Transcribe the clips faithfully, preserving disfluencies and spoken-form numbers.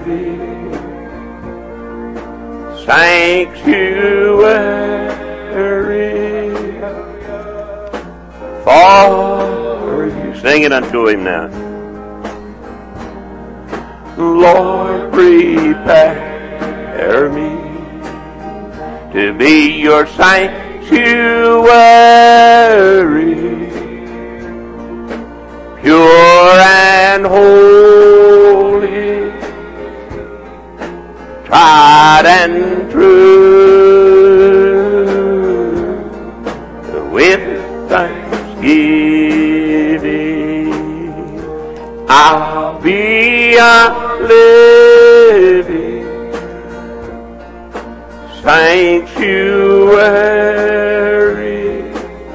sanctuary for you. Sing it unto him now. Lord, prepare me to be your sanctuary, pure and holy, tried and true, with thanksgiving I'll be a living sanctuary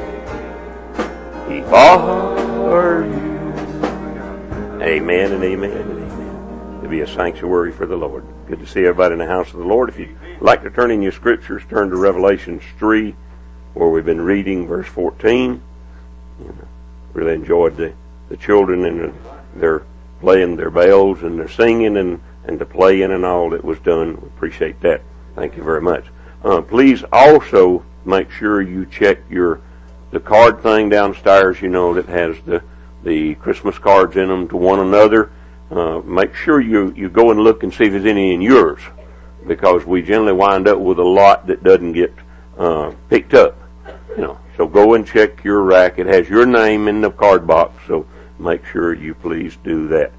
for you. Amen and amen and amen. To be a sanctuary for the Lord. Good to see everybody in the house of the Lord. If you'd like to turn in your scriptures, turn to Revelations three, where we've been reading verse fourteen. You know, really enjoyed the, the children and their playing their bells and their singing and, and the playing and all that was done. We appreciate that. Thank you very much. Uh, please also make sure you check your the card thing downstairs, you know, that has the the Christmas cards in them to one another. Uh, make sure you, you go and look and see if there's any in yours, because we generally wind up with a lot that doesn't get uh, picked up. You know, so go and check your rack. It has your name in the card box, so make sure you please do that.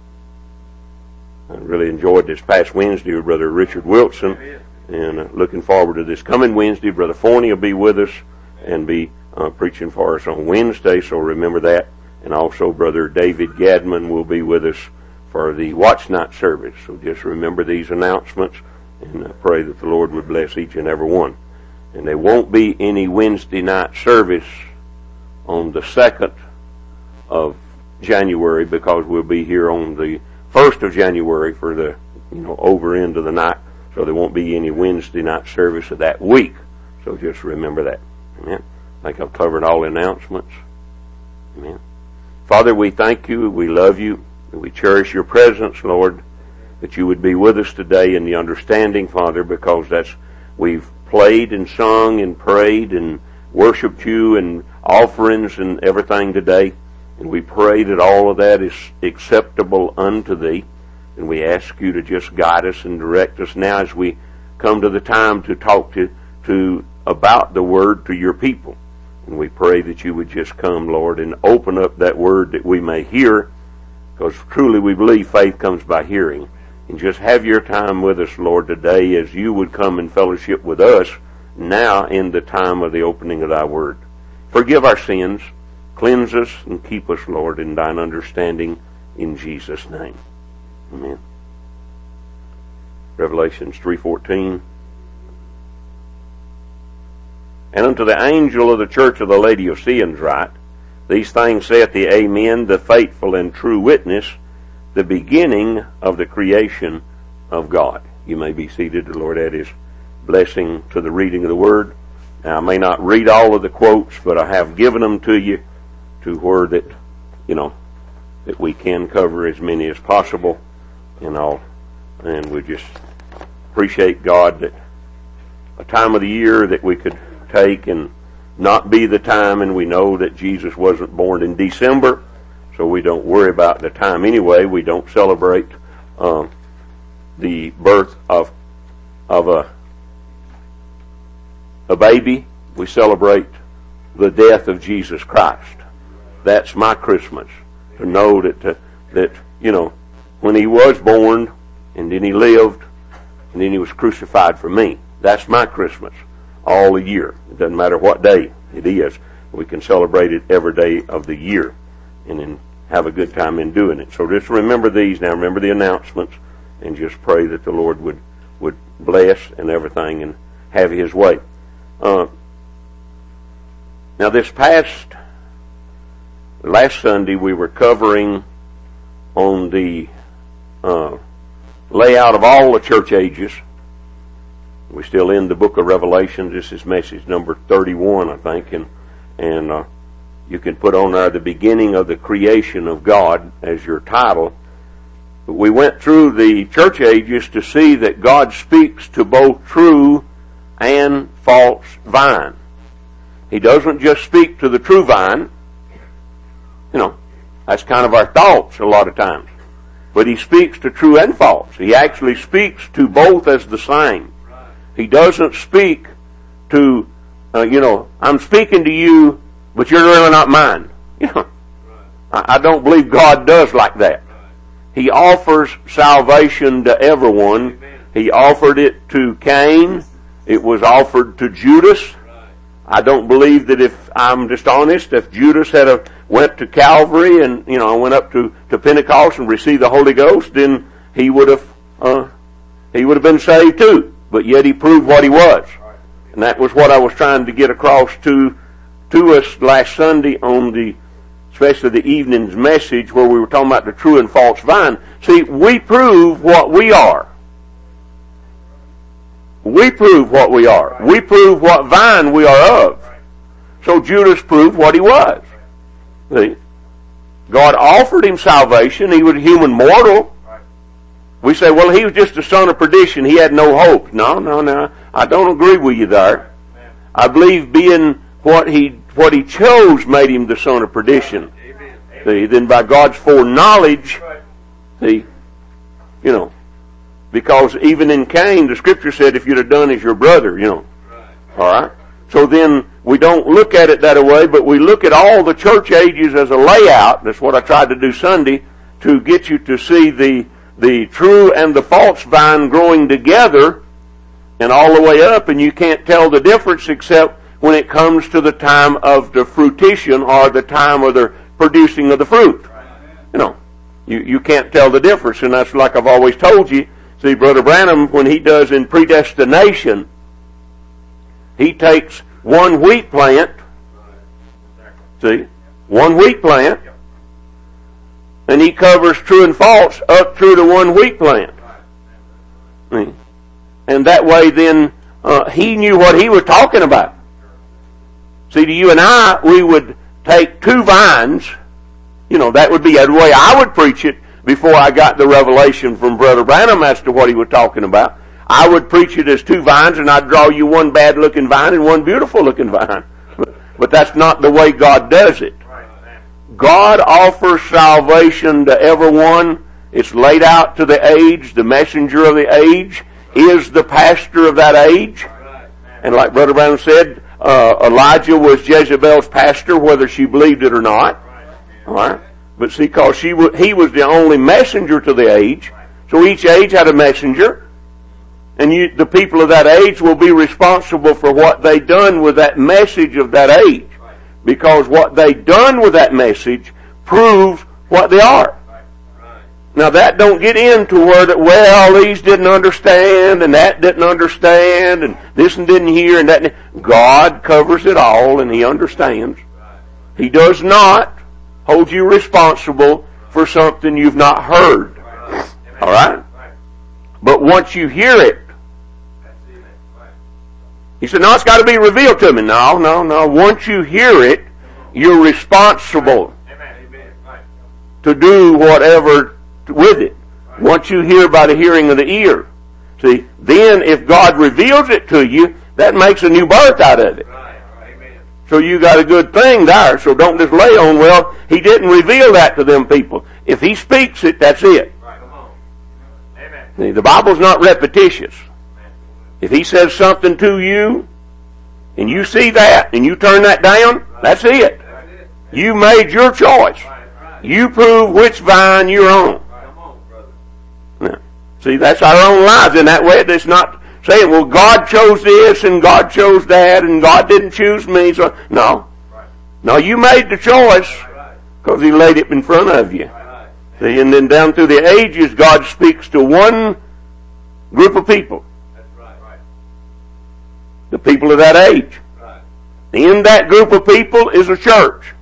I really enjoyed this past Wednesday with Brother Richard Wilson, and uh, looking forward to this coming Wednesday. Brother Forney will be with us and be uh, preaching for us on Wednesday, so remember that. And also Brother David Gadman will be with us for the watch night service. So just remember these announcements, and uh, pray that the Lord would bless each and every one. And there won't be any Wednesday night service on the second of January, because we'll be here on the first of January for the, you know, over end of the night. So there won't be any Wednesday night service of that week. So just remember that. Amen. I think I've covered all the announcements. Amen. Father, we thank you. We love you. We cherish your presence, Lord, that you would be with us today in the understanding, Father, because that's, we've played and sung and prayed and worshiped you and offerings and everything today. And we pray that all of that is acceptable unto thee. And we ask you to just guide us and direct us now as we come to the time to talk to, to about the word to your people. And we pray that you would just come, Lord, and open up that word that we may hear, because truly we believe faith comes by hearing. And just have your time with us, Lord, today as you would come in fellowship with us now in the time of the opening of thy word. Forgive our sins, cleanse us, and keep us, Lord, in thine understanding, in Jesus' name. Amen. Revelations three fourteen. And unto the angel of the church of the Laodiceans write, these things saith the Amen, the faithful and true witness, the beginning of the creation of God. You may be seated. The Lord add his blessing to the reading of the word. Now, I may not read all of the quotes, but I have given them to you to where that, you know, that we can cover as many as possible and all. And we just appreciate God that a time of the year that we could take and not be the time, and we know that Jesus wasn't born in December, so we don't worry about the time anyway. We don't celebrate um, the birth of of a a baby. We celebrate the death of Jesus Christ. That's my Christmas, to know that uh, that you know, when he was born and then he lived and then he was crucified for me. That's my Christmas. All the year. It doesn't matter what day it is. We can celebrate it every day of the year and then have a good time in doing it. So just remember these now. Remember the announcements, and just pray that the Lord would, would bless and everything and have his way. Uh, now this past, last Sunday we were covering on the uh, layout of all the church ages. We're still in the book of Revelation. This is message number thirty-one, I think, and and uh, you can put on there the beginning of the creation of God as your title. We went through the church ages to see that God speaks to both true and false vine. He doesn't just speak to the true vine. You know, that's kind of our thoughts a lot of times. But he speaks to true and false. He actually speaks to both as the same. He doesn't speak to, uh, you know, I'm speaking to you, but you're really not mine. You know, I, I don't believe God does like that. He offers salvation to everyone. He offered it to Cain. It was offered to Judas. I don't believe that, if I'm just honest, if Judas had a, went to Calvary and, you know, went up to, to Pentecost and received the Holy Ghost, then he would have, uh, he would have been saved too. But yet he proved what he was. And that was what I was trying to get across to, to us last Sunday on the, especially the evening's message where we were talking about the true and false vine. See, we prove what we are. We prove what we are. We prove what vine we are of. So Judas proved what he was. See? God offered him salvation. He was a human mortal. We say, well, he was just a son of perdition. He had no hope. No, no, no. I don't agree with you there. I believe being what he what he chose made him the son of perdition. See? Then by God's foreknowledge, see, you know, because even in Cain, the Scripture said, if you'd have done as your brother, you know. All right? So then we don't look at it that way, but we look at all the church ages as a layout. That's what I tried to do Sunday, to get you to see the, the true and the false vine growing together and all the way up, and you can't tell the difference except when it comes to the time of the fruition or the time of the producing of the fruit. You know, you, you can't tell the difference, and that's like I've always told you. See, Brother Branham, when he does in predestination, he takes one wheat plant, see, one wheat plant, and he covers true and false up through the one wheat plant. See? And that way then, uh, he knew what he was talking about. See, to you and I, we would take two vines, you know, that would be the way I would preach it, before I got the revelation from Brother Branham as to what he was talking about. I would preach it as two vines, and I'd draw you one bad-looking vine and one beautiful-looking vine. But, but that's not the way God does it. God offers salvation to everyone. It's laid out to the age. The messenger of the age is the pastor of that age. And like Brother Branham said, uh, Elijah was Jezebel's pastor, whether she believed it or not. All right? But see, because she w- he was the only messenger to the age, so each age had a messenger, and you, the people of that age will be responsible for what they done with that message of that age, because what they done with that message proves what they are. Now that don't get into where that, well, these didn't understand, and that didn't understand, and this one didn't hear, and that. God covers it all, and He understands. He does not hold you responsible for something you've not heard. All right? But once you hear it, he said, no, it's got to be revealed to me. No, no, no. Once you hear it, you're responsible to do whatever with it. Once you hear by the hearing of the ear. See, then if God reveals it to you, that makes a new birth out of it. So you got a good thing there, so don't just lay on, well, He didn't reveal that to them people. If He speaks it, that's it. See, the Bible's not repetitious. If He says something to you, and you see that, and you turn that down, that's it. You made your choice. You prove which vine you're on. Now, see, that's our own lives in that way. It's not saying, well, God chose this and God chose that and God didn't choose me. So no. No, you made the choice because He laid it in front of you. See, and then down through the ages, God speaks to one group of people. The people of that age. In that group of people is a church.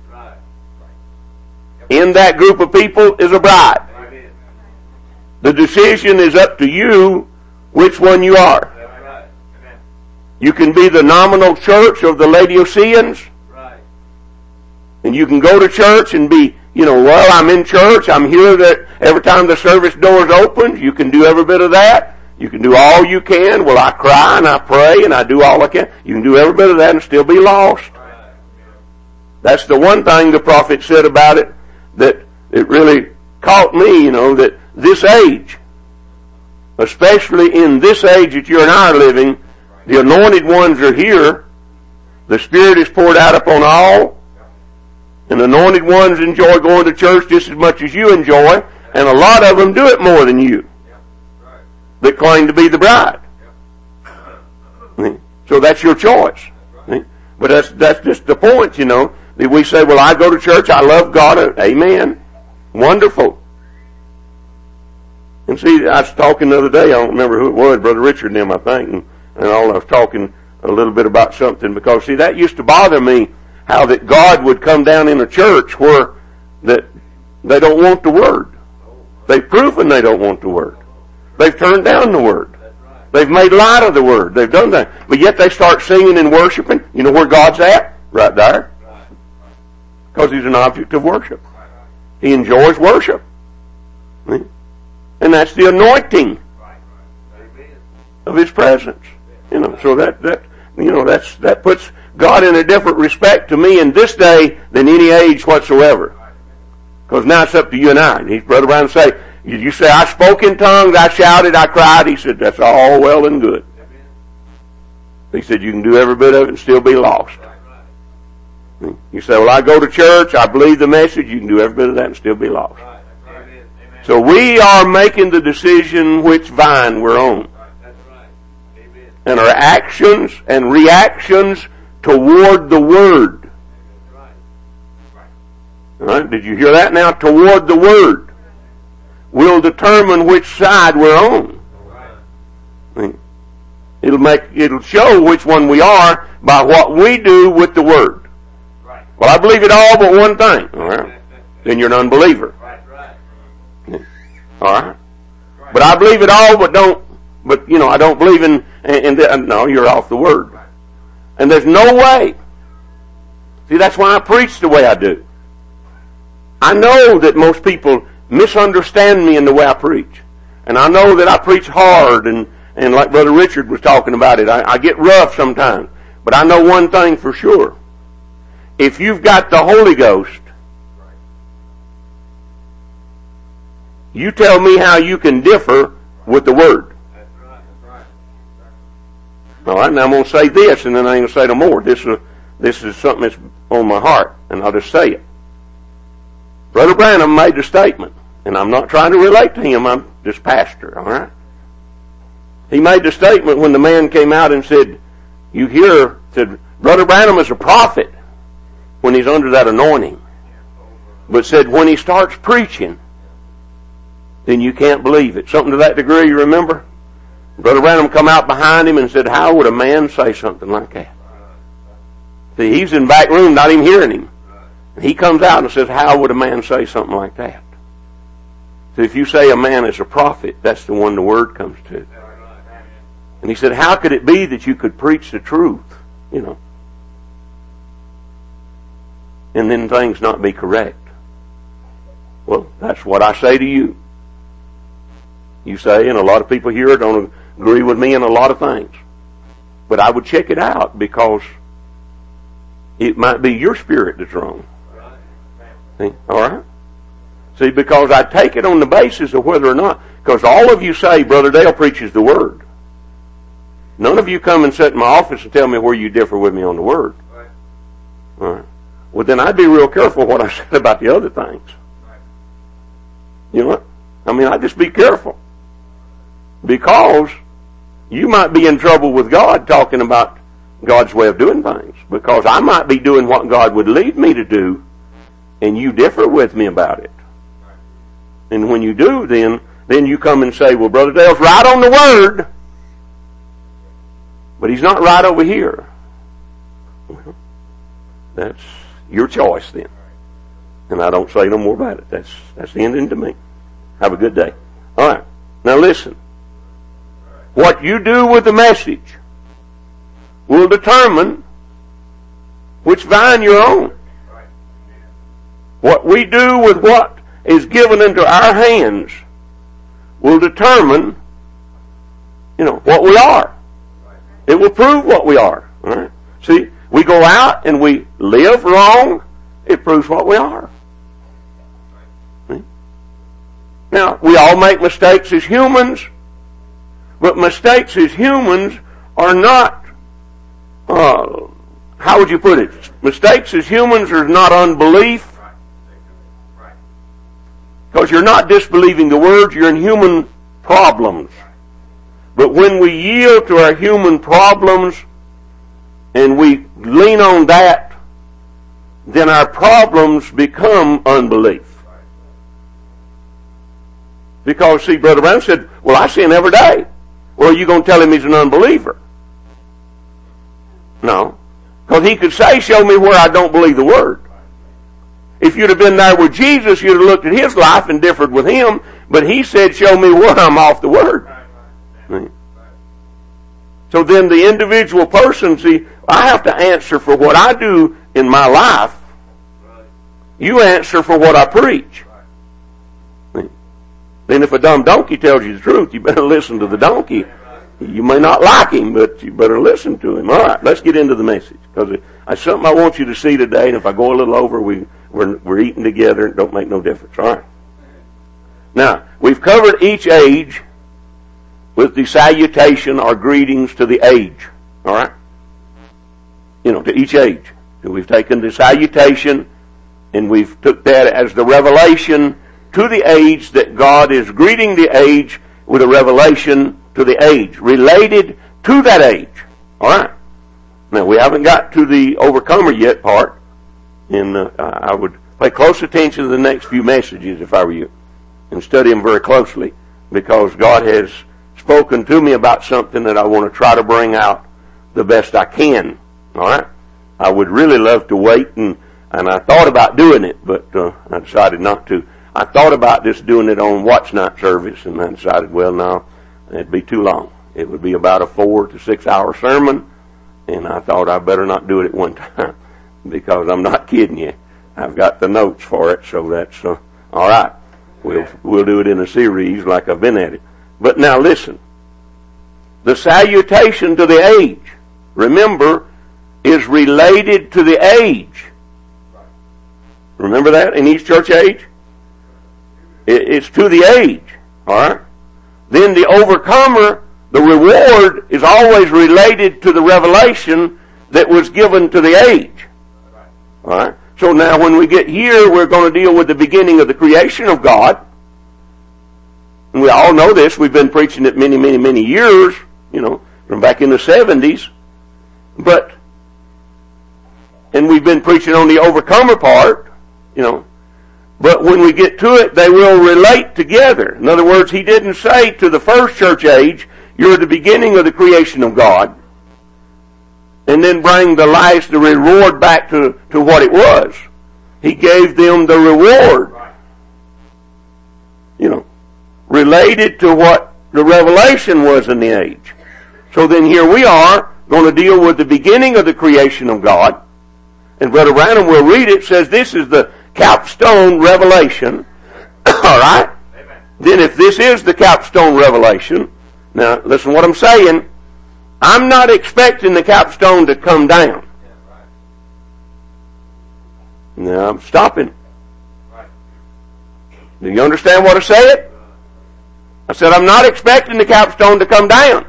In that group of people is a bride. The decision is up to you which one you are. You can be the nominal church of the Laodiceans, and you can go to church and be, you know, well, I'm in church, I'm here that every time the service doors open, you can do every bit of that. You can do all you can. Well, I cry and I pray and I do all I can. You can do every bit of that and still be lost. That's the one thing the prophet said about it that it really caught me, you know, that this age, especially in this age that you and I are living, the anointed ones are here. The Spirit is poured out upon all. And anointed ones enjoy going to church just as much as you enjoy. And a lot of them do it more than you that claim to be the bride. So that's your choice. But that's that's just the point, you know. That we say, well, I go to church, I love God. Amen. Wonderful. And see, I was talking the other day, I don't remember who it was, Brother Richard and him, I think, and, and all I was talking a little bit about something, because, see, that used to bother me, how that God would come down in a church where that they don't want the Word. They've proven they don't want the Word. They've turned down the Word. They've made light of the Word. They've done that. But yet they start singing and worshiping. You know where God's at? Right there. Because He's an object of worship. He enjoys worship. And that's the anointing of His presence. You know, so that, that, you know, that's, that puts God in a different respect to me in this day than any age whatsoever. Because now it's up to you and I. And he's Brother Brown say, you say, I spoke in tongues, I shouted, I cried. He said, that's all well and good. He said, you can do every bit of it and still be lost. You say, well, I go to church, I believe the message, you can do every bit of that and still be lost. So we are making the decision which vine we're on. And our actions and reactions toward the Word. All right, did you hear that now? Toward the Word will determine which side we're on. It'll make, it'll show which one we are by what we do with the Word. Well, I believe it all but one thing. All right, then you're an unbeliever. All right, but I believe it all, but don't. But you know, I don't believe in. in the, no, you're off the Word. And there's no way. See, that's why I preach the way I do. I know that most people misunderstand me in the way I preach. And I know that I preach hard, and, and like Brother Richard was talking about it, I, I get rough sometimes. But I know one thing for sure. If you've got the Holy Ghost, you tell me how you can differ with the Word. All right, now I'm going to say this, and then I ain't going to say no more. This is, this is something that's on my heart, and I'll just say it. Brother Branham made the statement, and I'm not trying to relate to him, I'm just pastor, all right? He made the statement when the man came out and said, you hear, said, Brother Branham is a prophet when he's under that anointing. But said, when he starts preaching, then you can't believe it. Something to that degree, you remember? Brother Branham come out behind him and said, how would a man say something like that? See, he's in the back room, not even hearing him. And he comes out and says, how would a man say something like that? So if you say a man is a prophet, that's the one the Word comes to. And he said, how could it be that you could preach the truth, you know, and then things not be correct? Well, that's what I say to you. You say, and a lot of people here don't agree with me in a lot of things. But I would check it out, because it might be your spirit that's wrong. See? All right? See, because I take it on the basis of whether or not, because all of you say, Brother Dale preaches the Word. None of you come and sit in my office and tell me where you differ with me on the Word. All right. Well, then I'd be real careful what I said about the other things. You know what? I mean, I'd just be careful. Because you might be in trouble with God talking about God's way of doing things. Because I might be doing what God would lead me to do, and you differ with me about it. And when you do, then, then you come and say, well, Brother Dale's right on the Word, but he's not right over here. Well, that's your choice then. And I don't say no more about it. That's, that's the ending to me. Have a good day. All right. Now listen. What you do with the message will determine which vine you're on. What we do with what is given into our hands will determine, you know, what we are. It will prove what we are. All right? See, we go out and we live wrong, it proves what we are. See? Now, we all make mistakes as humans, but mistakes as humans are not, uh, how would you put it? Mistakes as humans are not unbelief. Because you're not disbelieving the Word, you're in human problems. But when we yield to our human problems and we lean on that, then our problems become unbelief. Because, see, Brother Brown said, well, I sin every day. Well, are you going to tell him he's an unbeliever? No. Because he could say, show me where I don't believe the Word. If you'd have been there with Jesus, you'd have looked at his life and differed with him. But he said, show me where I'm off the Word. So then the individual person, see, I have to answer for what I do in my life. You answer for what I preach. Then if a dumb donkey tells you the truth, you better listen to the donkey. You may not like him, but you better listen to him. All right, let's get into the message. Because it's something I want you to see today, and if I go a little over, we, we're, we're eating together. It don't make no difference. All right. Now, we've covered each age with the salutation or greetings to the age. All right? You know, to each age. So we've taken the salutation, and we've took that as the revelation to the age that God is greeting the age with a revelation to the age, related to that age. All right. Now, we haven't got to the overcomer yet part, and uh, I would pay close attention to the next few messages if I were you, and study them very closely, because God has spoken to me about something that I want to try to bring out the best I can. All right. I would really love to wait, and and I thought about doing it, but uh, I decided not to. I thought about just doing it on watch night service, and I decided, well, no, it'd be too long. It would be about a four to six hour sermon, and I thought I better not do it at one time, because I'm not kidding you. I've got the notes for it, so that's uh, all right. We'll we'll do it in a series like I've been at it. But now listen, the salutation to the age, remember, is related to the age. Remember that in each church age? It's to the age. All right? Then the overcomer, the reward, is always related to the revelation that was given to the age. All right? So now when we get here, we're going to deal with the beginning of the creation of God. And we all know this. We've been preaching it many, many, many years, you know, from back in the seventies. But, and we've been preaching on the overcomer part, you know. But when we get to it, they will relate together. In other words, he didn't say to the first church age, you're the beginning of the creation of God, and then bring the last, the reward back to, to what it was. He gave them the reward, you know, related to what the revelation was in the age. So then here we are going to deal with the beginning of the creation of God. And Brother Branham will read it, says this is the capstone revelation. All right? Amen. Then if this is the capstone revelation, now listen what I'm saying. I'm not expecting the capstone to come down. Now I'm stopping. Do you understand what I said? I said I'm not expecting the capstone to come down.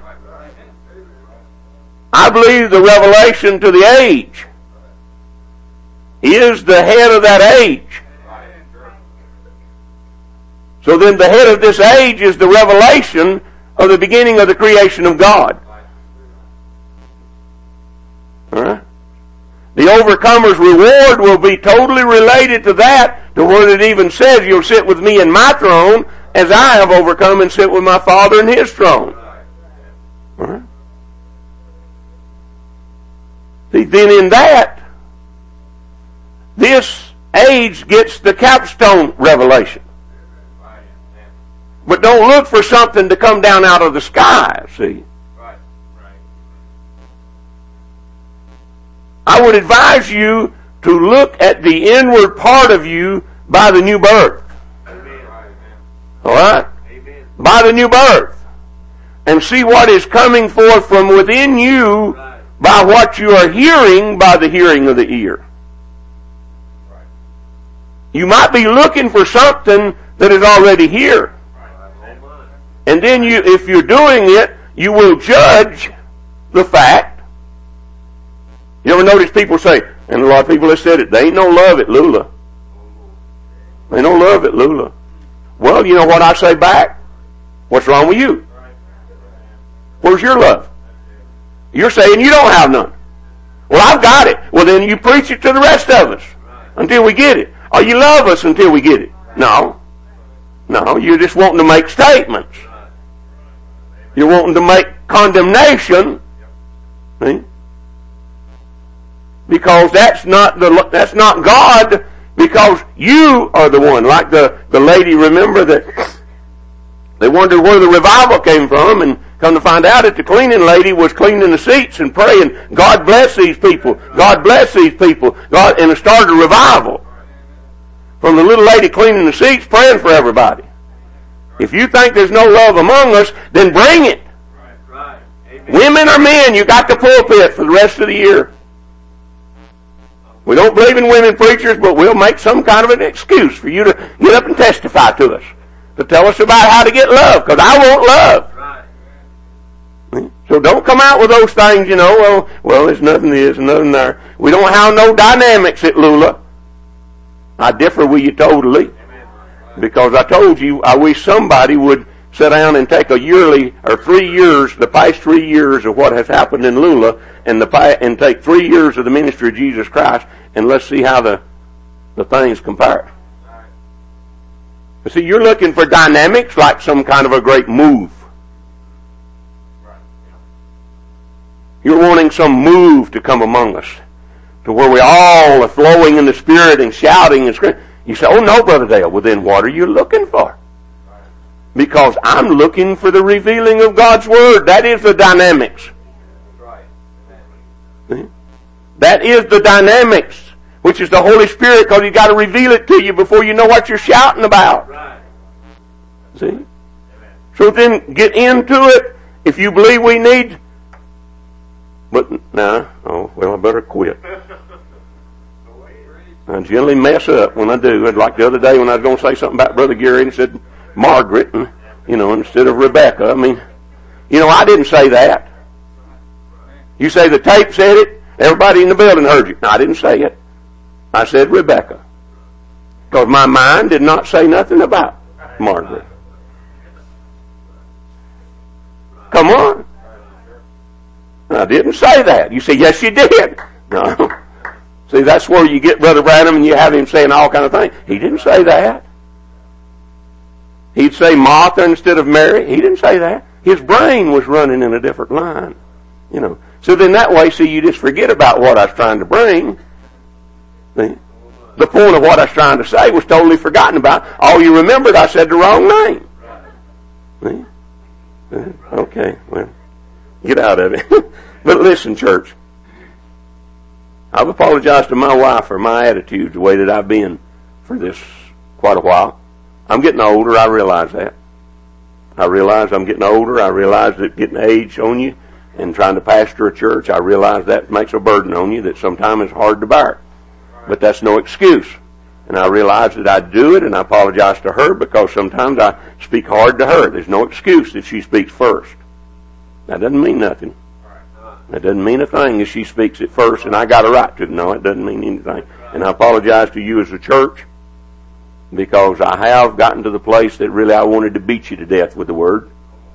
I believe the revelation to the age is the head of that age. So then the head of this age is the revelation of the beginning of the creation of God. All right? The overcomer's reward will be totally related to that, to what it even says, you'll sit with me in my throne as I have overcome and sit with my Father in His throne. All right? See, then in that, this age gets the capstone revelation. But don't look for something to come down out of the sky, see. Right. Right. I would advise you to look at the inward part of you by the new birth. All right? By the new birth. And see what is coming forth from within you by what you are hearing by the hearing of the ear. You might be looking for something that is already here. And then you, if you're doing it, you will judge the fact. You ever notice people say, and a lot of people have said it, there ain't no love at Lula. There ain't no love at Lula. Well, you know what I say back? What's wrong with you? Where's your love? You're saying you don't have none. Well, I've got it. Well, then you preach it to the rest of us until we get it. Or you love us until we get it. No. No, you're just wanting to make statements. You're wanting to make condemnation. See? Because that's not the that's not God, because you are the one. Like the, the lady, remember that they wondered where the revival came from, and come to find out that the cleaning lady was cleaning the seats and praying, God bless these people, God bless these people, God, and it started a revival. From the little lady cleaning the seats, praying for everybody. If you think there's no love among us, then bring it. Right, right. Women or men, you got the pulpit for the rest of the year. We don't believe in women preachers, but we'll make some kind of an excuse for you to get up and testify to us. To tell us about how to get love, because I want love. Right. So don't come out with those things, you know, well, well, there's nothing this and nothing there. We don't have no dynamics at Lula. I differ with you totally. Because I told you, I wish somebody would sit down and take a yearly, or three years, the past three years of what has happened in Lula, and the and take three years of the ministry of Jesus Christ, and let's see how the, the things compare. But see, you're looking for dynamics like some kind of a great move. You're wanting some move to come among us, to where we all are flowing in the Spirit and shouting and screaming. You say, oh no, Brother Dale, well then what are you looking for? Because I'm looking for the revealing of God's Word. That is the dynamics. See? That is the dynamics, which is the Holy Spirit, because He's got to reveal it to you before you know what you're shouting about. See? So then get into it if you believe we need. But, nah, oh, well, I better quit. I generally mess up when I do. Like the other day when I was going to say something about Brother Gary and said Margaret, and, you know, instead of Rebecca. I mean, you know, I didn't say that. You say the tape said it, everybody in the building heard you. No, I didn't say it. I said Rebecca. Because my mind did not say nothing about Margaret. Come on. I didn't say that. You say, yes, you did. No. See, that's where you get Brother Branham and you have him saying all kind of things. He didn't say that. He'd say Martha instead of Mary. He didn't say that. His brain was running in a different line. You know. So then that way, see, you just forget about what I was trying to bring. See? The point of what I was trying to say was totally forgotten about. All you remembered, I said the wrong name. See? Okay, well, get out of it. But listen, church. I've apologized to my wife for my attitude, the way that I've been for this quite a while. I'm getting older, I realize that. I realize I'm getting older, I realize that getting age on you and trying to pastor a church, I realize that makes a burden on you that sometimes is hard to bear. But that's no excuse. And I realize that I do it, and I apologize to her because sometimes I speak hard to her. There's no excuse that she speaks first. That doesn't mean nothing. That doesn't mean a thing if she speaks it first and I got a right to. No, it doesn't mean anything. And I apologize to you as a church because I have gotten to the place that really I wanted to beat you to death with the Word.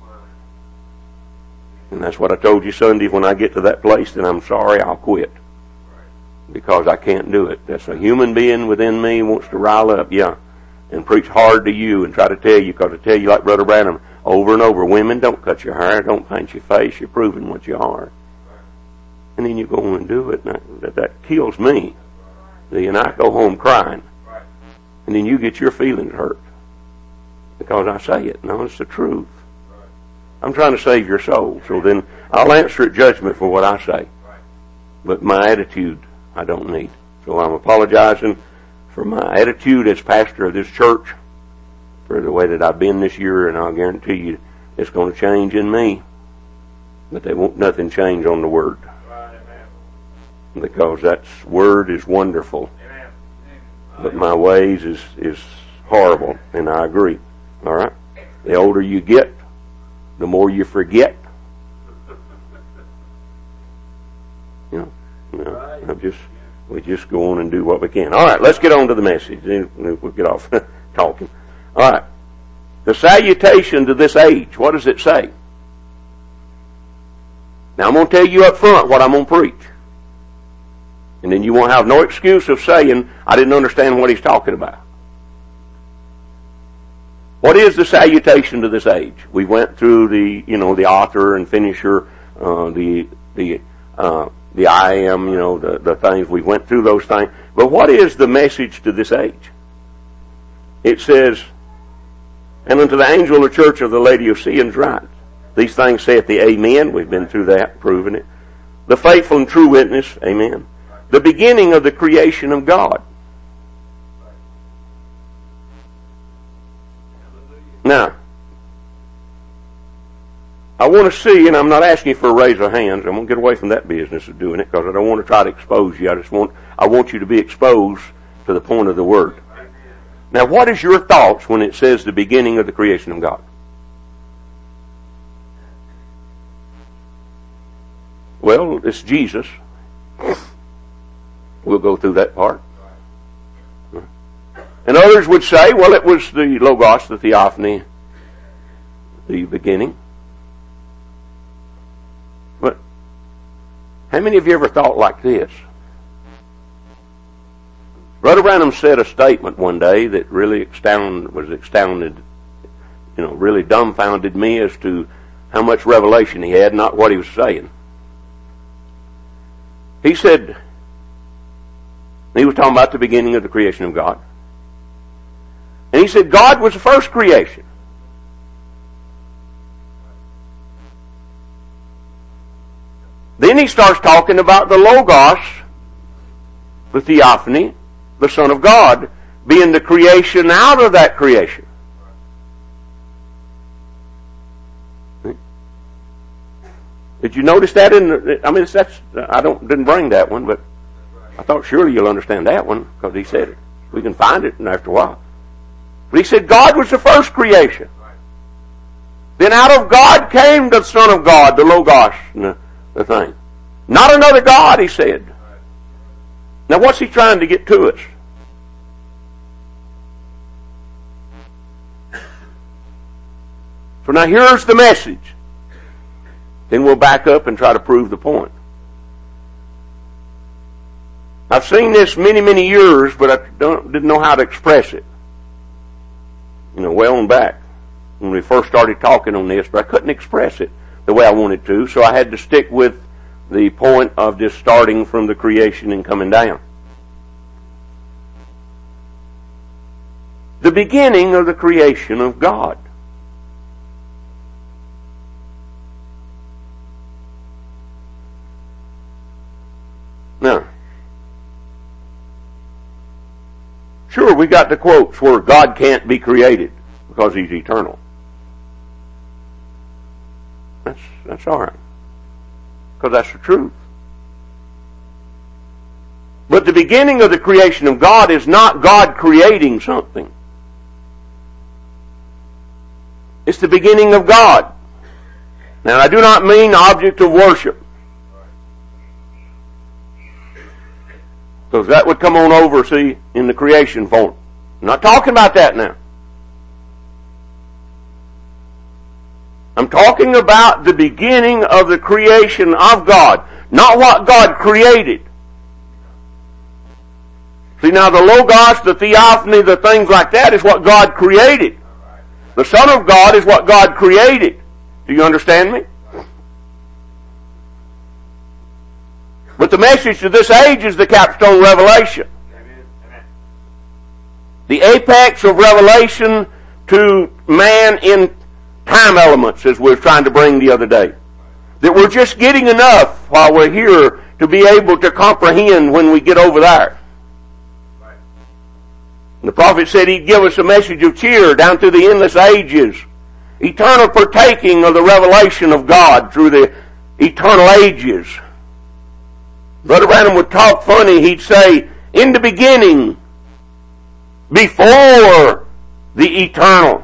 And that's what I told you Sunday. When I get to that place, then I'm sorry, I'll quit. Because I can't do it. That's a human being within me who wants to rile up, yeah, and preach hard to you and try to tell you, because I tell you like Brother Branham over and over, women, don't cut your hair, don't paint your face, you're proving what you are. And then you go and do it, and that, that kills me. See, and I go home crying. And then you get your feelings hurt. Because I say it. No, it's the truth. I'm trying to save your soul. So then I'll answer at judgment for what I say. But my attitude, I don't need. So I'm apologizing for my attitude as pastor of this church, for the way that I've been this year, and I'll guarantee you it's going to change in me. But they won't nothing change on the Word. Because that Word is wonderful. But my ways is, is horrible, and I agree. All right? The older you get, the more you forget. You know, you know I'm just, we just go on and do what we can. All right, let's get on to the message. Then we'll get off talking. All right. The salutation to this age, what does it say? Now, I'm going to tell you up front what I'm going to preach. And then you won't have no excuse of saying, I didn't understand what he's talking about. What is the salutation to this age? We went through the, you know, the author and finisher, uh, the, the, uh, the I am, you know, the, the things. We went through those things. But what is the message to this age? It says, and unto the angel of the church of the Laodiceans write, these things saith the Amen. We've been through that, proving it. The faithful and true witness, Amen. The beginning of the creation of God. Now, I want to see, and I'm not asking for a raise of hands. I'm going to get away from that business of doing it because I don't want to try to expose you. I just want, I want you to be exposed to the point of the Word. Now, what is your thoughts when it says the beginning of the creation of God? Well, it's Jesus. We'll go through that part. And others would say, well, it was the Logos, the Theophany, the beginning. But how many of you ever thought like this? Brother Branham said a statement one day that really astounded, was astounded, you know, really dumbfounded me as to how much revelation he had, not what he was saying. He said, he was talking about the beginning of the creation of God. And he said God was the first creation. Then he starts talking about the Logos, the Theophany, the Son of God, being the creation out of that creation. Did you notice that in the, I mean, that's, I don't, didn't bring that one, but I thought surely you'll understand that one because he said it. We can find it after a while. But he said God was the first creation. Then out of God came the Son of God, the Logos, the, the thing. Not another God, he said. Now what's he trying to get to us? So now here's the message. Then we'll back up and try to prove the point. I've seen this many, many years, but I don't, didn't know how to express it. You know, well and back when we first started talking on this, but I couldn't express it the way I wanted to, so I had to stick with the point of just starting from the creation and coming down. The beginning of the creation of God. Now, sure, we got the quotes where God can't be created because He's eternal. That's that's all right, because that's the truth. But the beginning of the creation of God is not God creating something. It's the beginning of God. Now, I do not mean object of worship, because that would come on over, see, in the creation form. I'm not talking about that now. I'm talking about the beginning of the creation of God, not what God created. See, now the Logos, the Theophany, the things like that is what God created. The Son of God is what God created. Do you understand me? But the message to this age is the capstone revelation. The apex of revelation to man in time elements, as we were trying to bring the other day. That we're just getting enough while we're here to be able to comprehend when we get over there. And the prophet said he'd give us a message of cheer down through the endless ages. Eternal partaking of the revelation of God through the eternal ages. Brother Branham would talk funny. He'd say, in the beginning, before the eternal.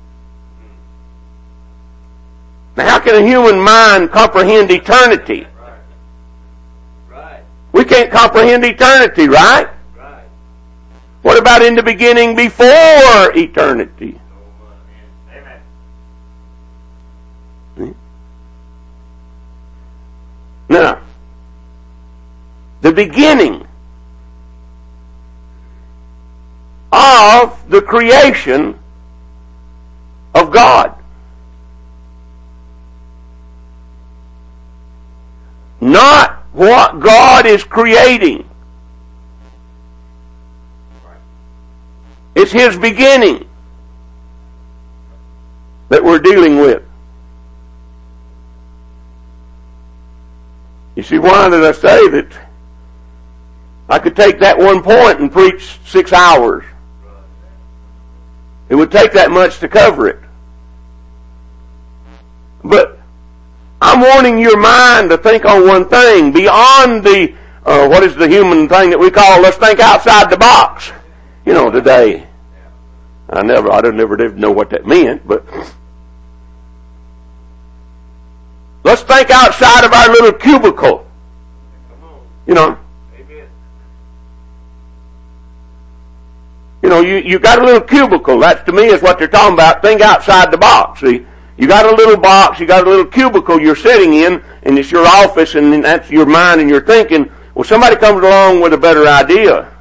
Now how can a human mind comprehend eternity? We can't comprehend eternity, right? What about in the beginning before eternity? Now, the beginning of the creation of God. Not what God is creating. It's His beginning that we're dealing with. You see, why did I say that I could take that one point and preach six hours? It would take that much to cover it. But I'm wanting your mind to think on one thing beyond the, uh, what is the human thing that we call, let's think outside the box. You know, today. I never, I never did know what that meant, but let's think outside of our little cubicle. You know. You know, you, you got a little cubicle. That to me is what they're talking about. Think outside the box. See, you got a little box, you got a little cubicle you're sitting in, and it's your office, and that's your mind and your thinking. Well, somebody comes along with a better idea.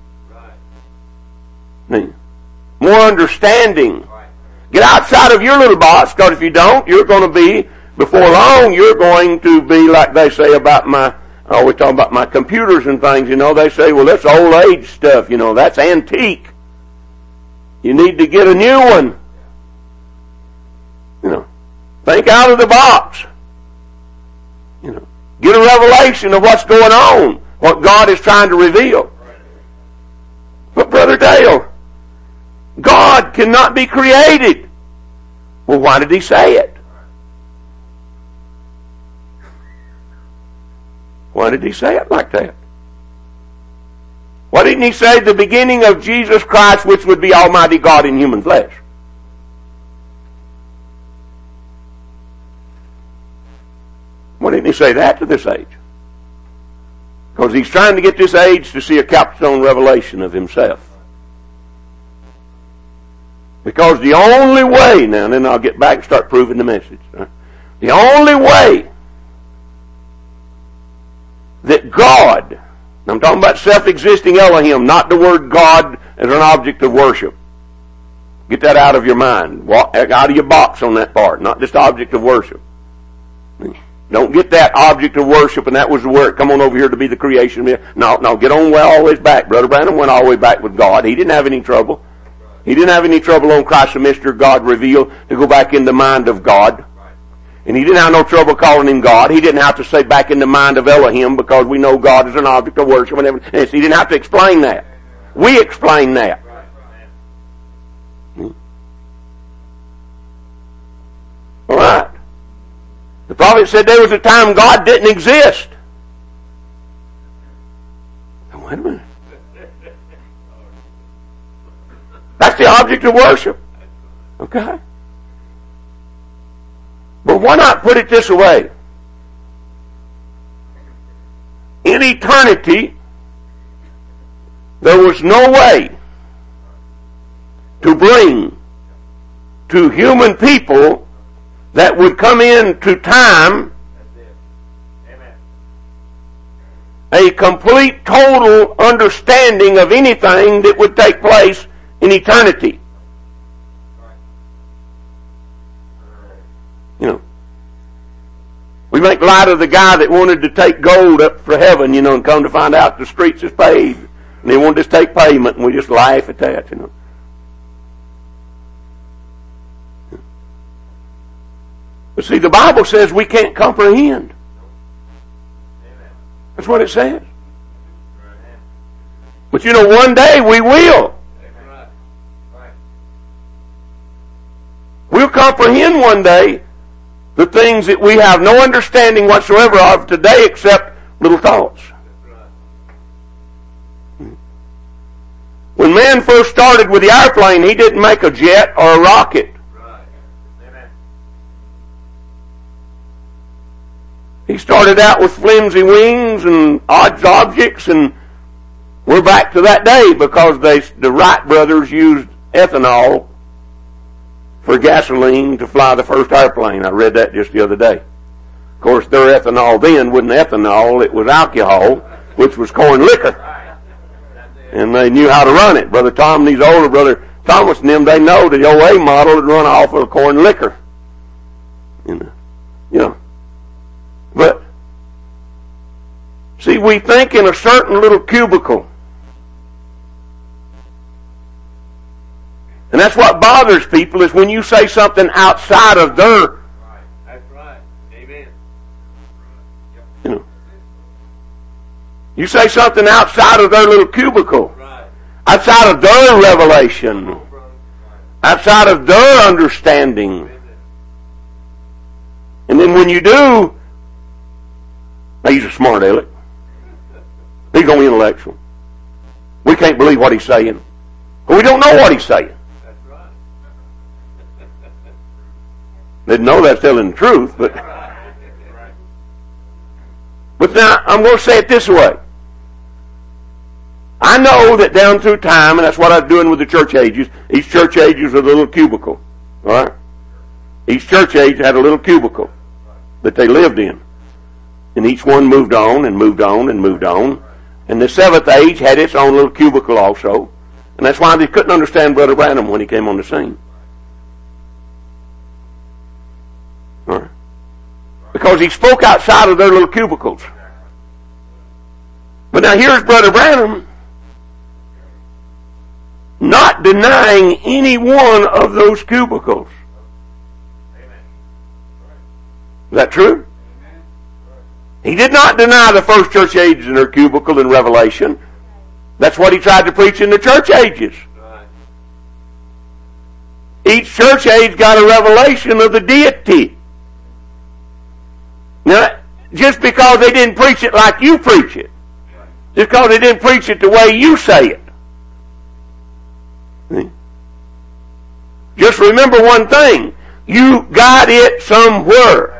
Right. More understanding. Right. Get outside of your little box, because if you don't, you're going to be, before long, you're going to be like they say about my, I always talk about my computers and things, you know, they say, well, that's old age stuff, you know, that's antique. You need to get a new one. You know, think out of the box. You know, get a revelation of what's going on, what God is trying to reveal. But Brother Dale, God cannot be created. Well, why did He say it? Why did He say it like that? Why didn't He say the beginning of Jesus Christ, which would be Almighty God in human flesh? Why didn't He say that to this age? Because He's trying to get this age to see a capstone revelation of Himself. Because the only way, now and then I'll get back and start proving the message. Right? The only way that God, I'm talking about self-existing Elohim, not the word God as an object of worship. Get that out of your mind. Walk out of your box on that part, not just object of worship. Don't get that object of worship and that was the word, come on over here to be the creation. No, no, get on well always back. Brother Branham went all the way back with God. He didn't have any trouble. He didn't have any trouble on Christ the Mystery God revealed to go back in the mind of God. And he didn't have no trouble calling Him God. He didn't have to say back in the mind of Elohim because we know God is an object of worship and everything. He didn't have to explain that. We explain that. All right. The prophet said there was a time God didn't exist. Now, wait a minute. That's the object of worship. Okay? But why not put it this way? In eternity, there was no way to bring to human people that would come into time a complete, total understanding of anything that would take place in eternity. You know, we make light of the guy that wanted to take gold up for heaven, you know, and come to find out the streets is paved. And they wanted to just take payment, and we just laugh at that, you know. But see, the Bible says we can't comprehend. That's what it says. But you know, one day we will. we'll comprehend one day the things that we have no understanding whatsoever of today except little thoughts. When man first started with the airplane, he didn't make a jet or a rocket. He started out with flimsy wings and odd objects, and we're back to that day because they, the Wright brothers used ethanol for gasoline to fly the first airplane. I read that just the other day. Of course, their ethanol then wasn't ethanol, it was alcohol, which was corn liquor. And they knew how to run it. Brother Tom and these older, Brother Thomas and them, they know the O A model would run off of corn liquor. You know. You know. But, see, we think in a certain little cubicle. And that's what bothers people, is when you say something outside of their... Right. That's right. Amen. You know. You say something outside of their little cubicle. Right. Outside of their revelation. Outside of their understanding. And then when you do... Now, he's a smart aleck. He's only intellectual. We can't believe what he's saying. But we don't know what he's saying. That's right. Didn't know that's telling the truth, but... But now, I'm going to say it this way. I know that down through time, and that's what I was doing with the church ages, each church age was a little cubicle. All right? Each church age had a little cubicle that they lived in. And each one moved on and moved on and moved on. And the seventh age had its own little cubicle also. And that's why they couldn't understand Brother Branham when he came on the scene. All right? Because he spoke outside of their little cubicles. But now here's Brother Branham not denying any one of those cubicles. Is that true? He did not deny the first church ages in their cubicle in Revelation. That's what he tried to preach in the church ages. Each church age got a revelation of the deity. Now, just because they didn't preach it like you preach it, just because they didn't preach it the way you say it. See? Just remember one thing. You got it somewhere.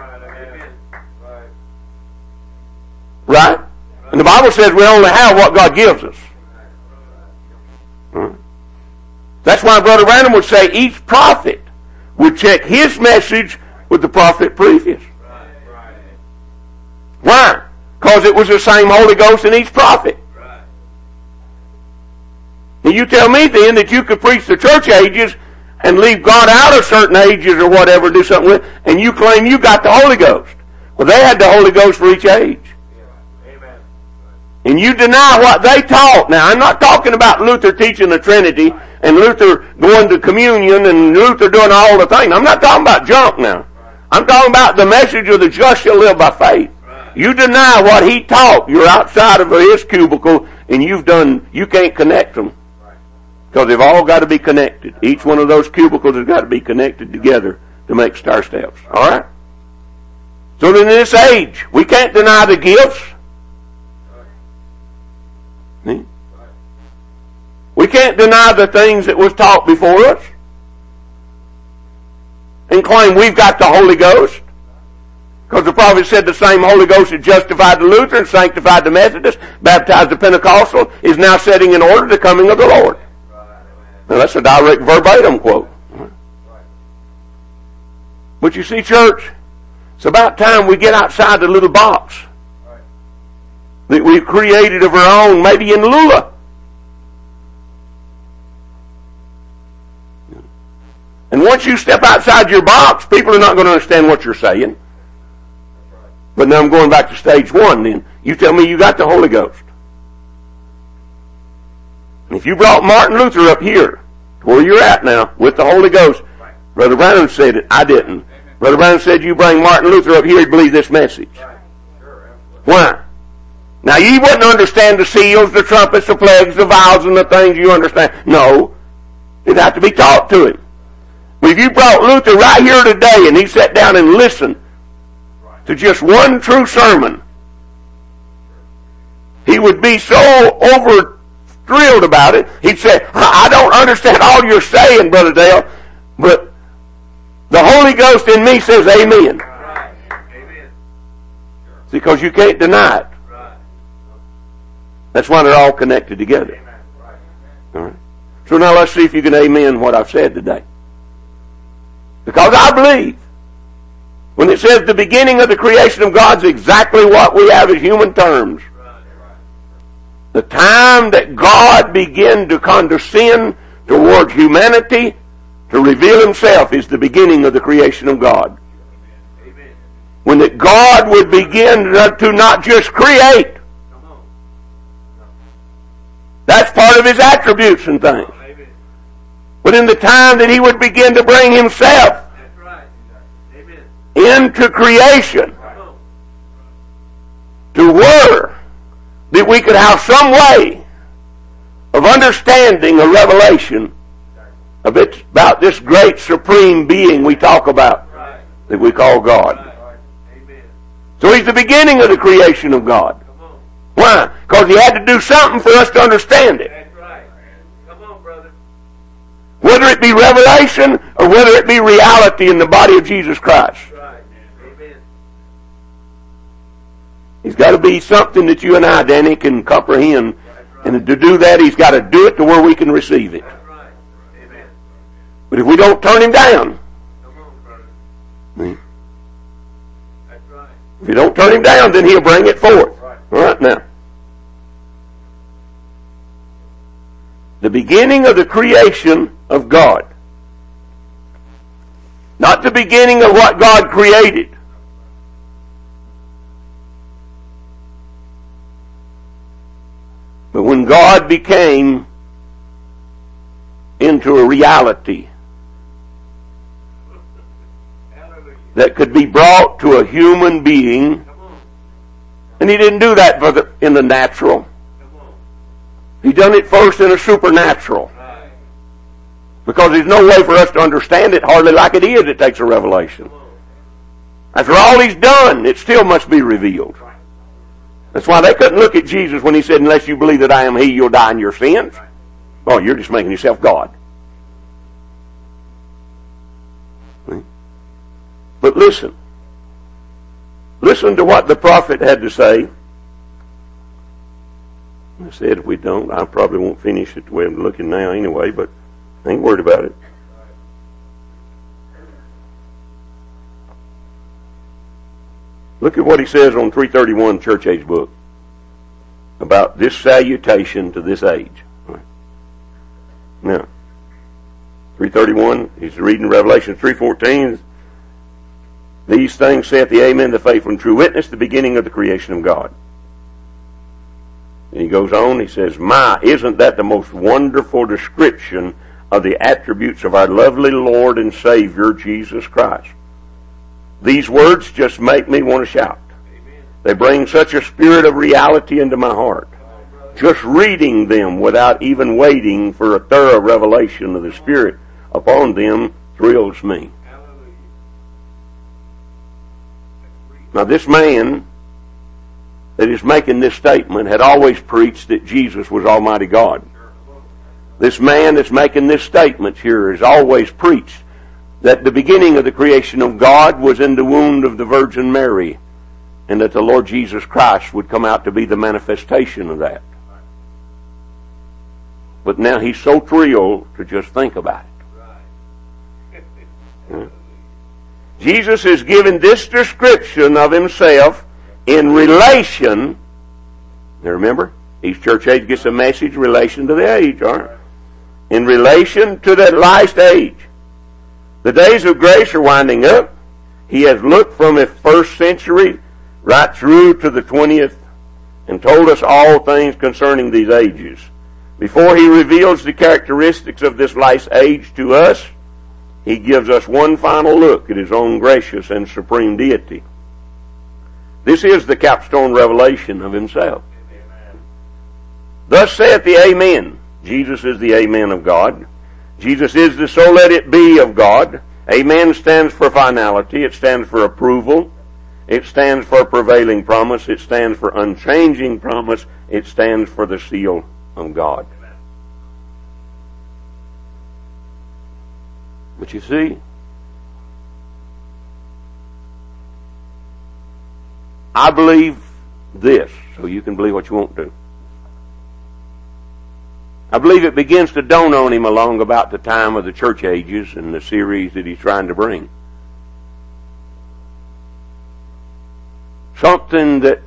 Right? And the Bible says we only have what God gives us. Right? That's why Brother Branham would say each prophet would check his message with the prophet previous. Why? Because it was the same Holy Ghost in each prophet. And you tell me then that you could preach the church ages and leave God out of certain ages or whatever, do something with, and you claim you got the Holy Ghost. Well, they had the Holy Ghost for each age. And you deny what they taught. Now, I'm not talking about Luther teaching the Trinity and Luther going to communion and Luther doing all the things. I'm not talking about junk now. I'm talking about the message of the just shall live by faith. You deny what he taught. You're outside of his cubicle and you've done, you can't connect them. Because they've all got to be connected. Each one of those cubicles has got to be connected together to make star steps. Alright? So in this age, we can't deny the gifts. We can't deny the things that was taught before us and claim we've got the Holy Ghost. Because the prophet said the same Holy Ghost that justified the Lutheran, sanctified the Methodist, baptized the Pentecostal, is now setting in order the coming of the Lord. Now that's a direct verbatim quote. But you see, church, it's about time we get outside the little box that we've created of our own, maybe in Lula. And once you step outside your box, people are not going to understand what you're saying. But now I'm going back to stage one then. You tell me you got the Holy Ghost. And if you brought Martin Luther up here, where you're at now, with the Holy Ghost, Brother Branham said it, I didn't. Brother Branham said you bring Martin Luther up here, he'd believe this message. Why? Now you wouldn't understand the seals, the trumpets, the plagues, the vials, and the things you understand. No. It'd have to be taught to him. If you brought Luther right here today and he sat down and listened to just one true sermon, he would be so over thrilled about it. He'd say, I don't understand all you're saying, Brother Dale, but the Holy Ghost in me says amen. Right. Amen. It's because you can't deny it. Right. That's why they're all connected together. Right. All right. So now let's see if you can amen what I've said today. Because I believe when it says the beginning of the creation of God's exactly what we have as human terms. The time that God began to condescend towards humanity to reveal himself is the beginning of the creation of God. Amen. When that God would begin to not just create. That's part of his attributes and things. Amen. But in the time that he would begin to bring himself That's right. Amen. into creation to where that we could have some way of understanding a revelation of it, about this great supreme being we talk about, Right. that we call God. Right. Amen. So he's the beginning of the creation of God. Come on. Why? Because he had to do something for us to understand it. That's right. Come on, brother. Whether it be revelation or whether it be reality in the body of Jesus Christ. Right. Amen. He's got to be something that you and I, Danny, can comprehend. And to do that, he's got to do it to where we can receive it. That's right. Amen. But if we don't turn him down, Come on, brother. hmm, That's right. if you don't turn him down, then he'll bring it forth. Right. All right, now. The beginning of the creation of God. Not the beginning of what God created. But when God became into a reality Hallelujah. that could be brought to a human being, Come on. and he didn't do that for the, in the natural. Come on. He done it first in a supernatural. Right. Because there's no way for us to understand it hardly like it is. It takes a revelation. Come on. After all he's done, it still must be revealed. Right. That's why they couldn't look at Jesus when he said, unless you believe that I am he, you'll die in your sins. Right. Oh, you're just making yourself God. See? But listen. Listen to what the prophet had to say. I said if we don't, I probably won't finish it the way I'm looking now anyway, but I ain't worried about it. Look at what he says on three thirty-one Church Age book about this salutation to this age. Right. Now, three thirty-one, he's reading Revelation three fourteen. These things saith the Amen, the faithful and true witness, the beginning of the creation of God. And he goes on, he says, my, isn't that the most wonderful description of the attributes of our lovely Lord and Savior, Jesus Christ? These words just make me want to shout. Amen. They bring such a spirit of reality into my heart. Just reading them without even waiting for a thorough revelation of the Spirit upon them thrills me. Hallelujah. Now this man that is making this statement had always preached that Jesus was Almighty God. This man that's making this statement here has always preached that the beginning of the creation of God was in the womb of the Virgin Mary, and that the Lord Jesus Christ would come out to be the manifestation of that. But now he's so thrilled to just think about it. Right. Jesus is given this description of himself in relation. Now remember, each church age gets a message in relation to the age, all right? In relation to that last age. The days of grace are winding up. He has looked from the first century right through to the twentieth and told us all things concerning these ages. Before he reveals the characteristics of this last age to us, he gives us one final look at his own gracious and supreme deity. This is the capstone revelation of himself. Thus saith the Amen. Jesus is the Amen of God. Jesus is the so let it be of God. Amen stands for finality. It stands for approval. It stands for prevailing promise. It stands for unchanging promise. It stands for the seal of God. But you see, I believe this, so you can believe what you want to. I believe it begins to dawn on him along about the time of the church ages and the series that he's trying to bring. Something that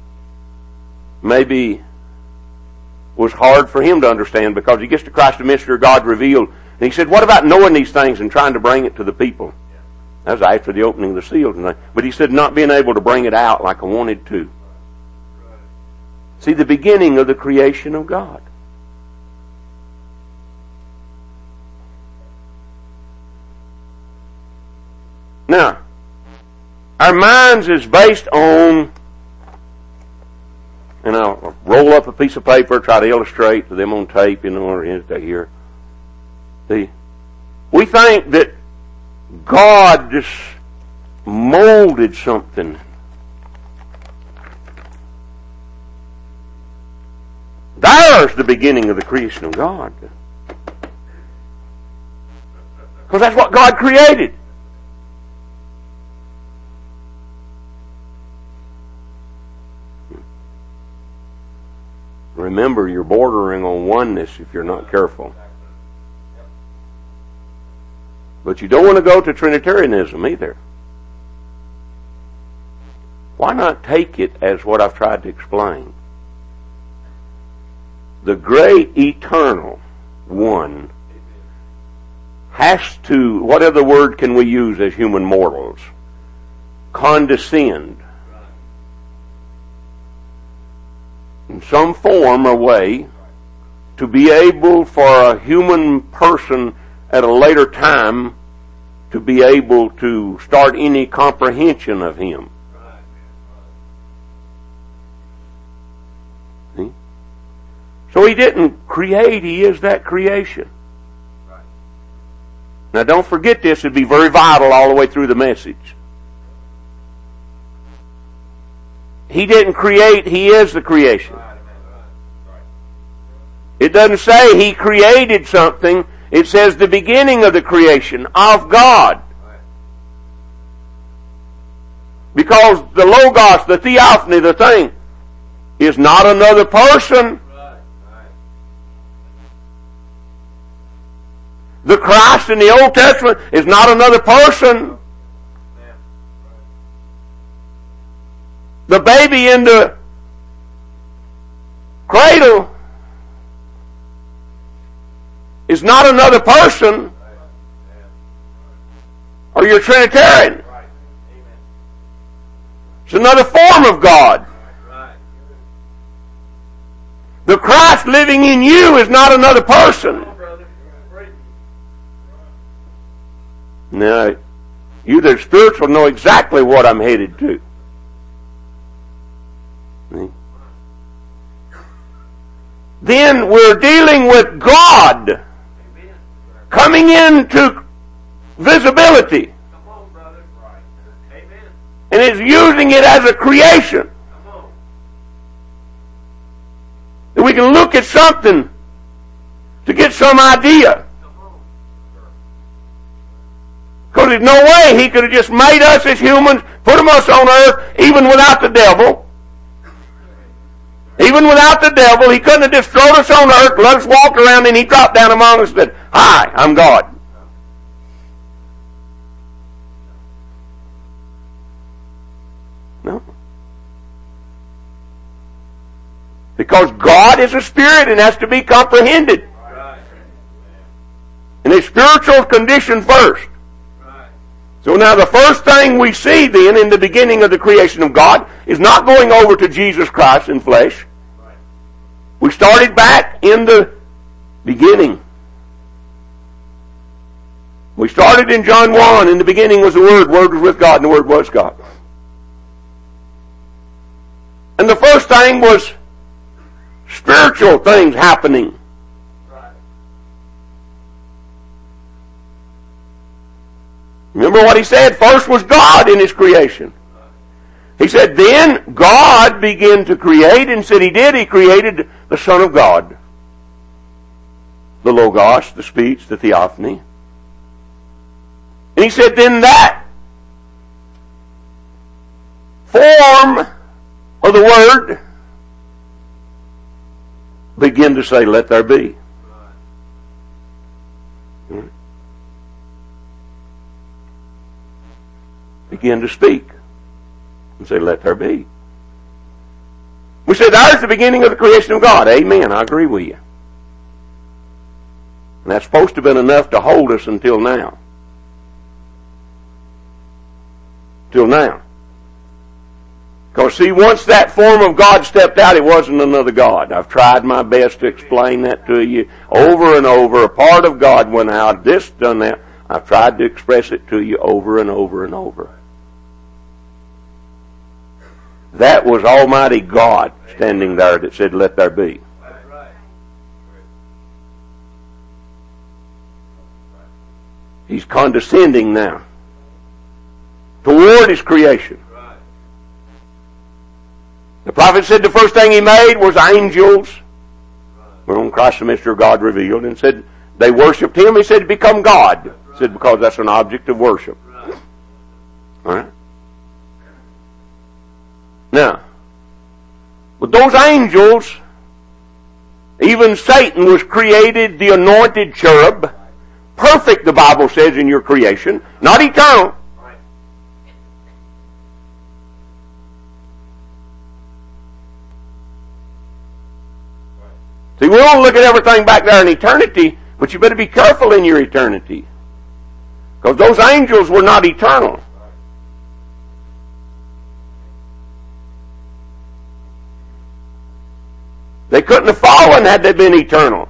maybe was hard for him to understand, because he gets to Christ the mystery of God revealed. And he said, what about knowing these things and trying to bring it to the people? That was after the opening of the seals. But he said, not being able to bring it out like I wanted to. See, the beginning of the creation of God. Now, our minds is based on, and I'll roll up a piece of paper, try to illustrate to them on tape, you know, or here. See, we think that God just molded something. There's the beginning of the creation of God. Because that's what God created. Remember, you're bordering on oneness if you're not careful. But you don't want to go to Trinitarianism either. Why not take it as what I've tried to explain? The great eternal one has to, what other word can we use as human mortals? Condescend. In some form or way, to be able for a human person at a later time to be able to start any comprehension of Him. See? So He didn't create, He is that creation. Now don't forget this, it'd be very vital all the way through the message. He didn't create, He is the creation. It doesn't say He created something. It says the beginning of the creation of God. Because the Logos, the Theophany, the thing, is not another person. The Christ in the Old Testament is not another person. The baby in the cradle is not another person. Or you're Trinitarian. It's another form of God. The Christ living in you is not another person. Now, you that are spiritual know exactly what I'm headed to. Then we're dealing with God coming into visibility. And is using it as a creation. That we can look at something to get some idea. Because there's no way He could have just made us as humans, put us on earth, even without the devil. Even without the devil, He couldn't have just thrown us on earth, let us walk around, and He dropped down among us and said, "Hi, I'm God." No. Because God is a spirit and has to be comprehended. In a spiritual condition first. So now the first thing we see then in the beginning of the creation of God is not going over to Jesus Christ in flesh. We started back in the beginning. We started in John one. In the beginning was the Word. The Word was with God and the Word was God. And the first thing was spiritual things happening. Remember what he said? First was God in his creation. He said, then God began to create, and said he did. He created the Son of God. The Logos, the speech, the theophany. And he said, then that form of the Word began to say, let there be. Right. Begin to speak and say, let there be. We said, there's the beginning of the creation of God. Amen. I agree with you. And that's supposed to have been enough to hold us until now. Till now. Because see, once that form of God stepped out, it wasn't another God. I've tried my best to explain that to you over and over. A part of God went out, this done that. I've tried to express it to you over and over and over. That was Almighty God standing there that said, let there be. He's condescending now toward His creation. The prophet said the first thing he made was angels. Whereon Christ the mystery of God revealed, and said they worshipped Him. He said, become God. He said, because that's an object of worship. Alright? Now, with those angels, even Satan was created the anointed cherub. Perfect, the Bible says, in your creation. Not eternal. See, we don't look at everything back there in eternity, but you better be careful in your eternity. Because those angels were not eternal. They couldn't have fallen had they been eternal.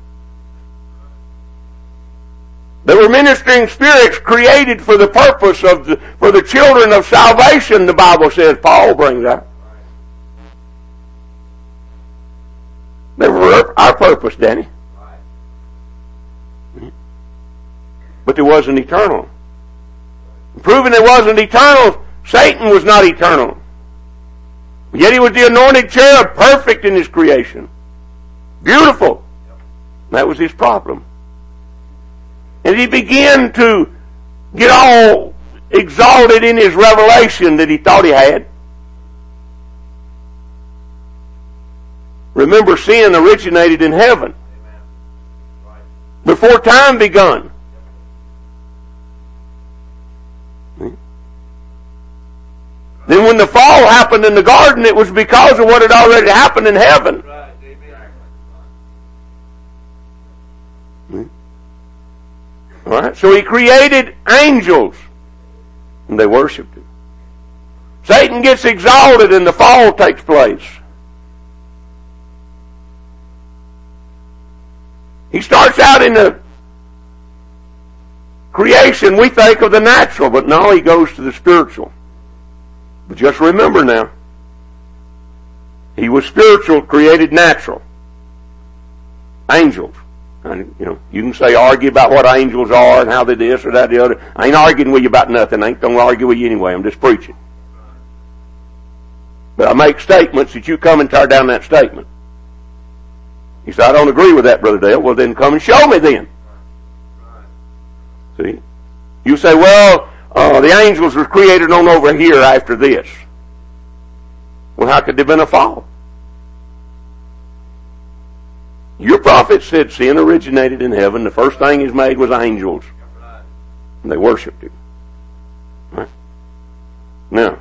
They were ministering spirits created for the purpose of the, for the children of salvation, the Bible says. Paul brings out. They were our purpose, Danny. But it wasn't eternal. Proving it wasn't eternal, Satan was not eternal. Yet he was the anointed cherub, perfect in his creation. Beautiful. That was his problem. And he began to get all exalted in his revelation that he thought he had. Remember, sin originated in heaven before time begun. Then when the fall happened in the garden, it was because of what had already happened in heaven. All right, so he created angels, and they worshipped him. Satan gets exalted, and the fall takes place. He starts out in the creation, we think of the natural, but no, he goes to the spiritual. But just remember now, he was spiritual, created natural. Angels. And, you know, you can say, argue about what angels are and how they this or that or the other. I ain't arguing with you about nothing. I ain't going to argue with you anyway. I'm just preaching. But I make statements that you come and tear down that statement. You say, I don't agree with that, Brother Dale. Well, then come and show me then. See? You say, well, uh, the angels were created on over here after this. Well, how could there have been a fall? Your prophet said sin originated in heaven. The first thing he's made was angels. And they worshipped him. Right? Now,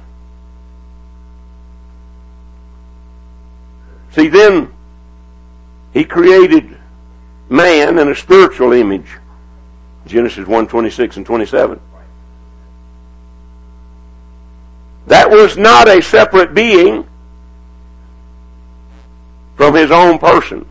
see, then he created man in a spiritual image. Genesis one, twenty-six and twenty-seven. That was not a separate being from his own person.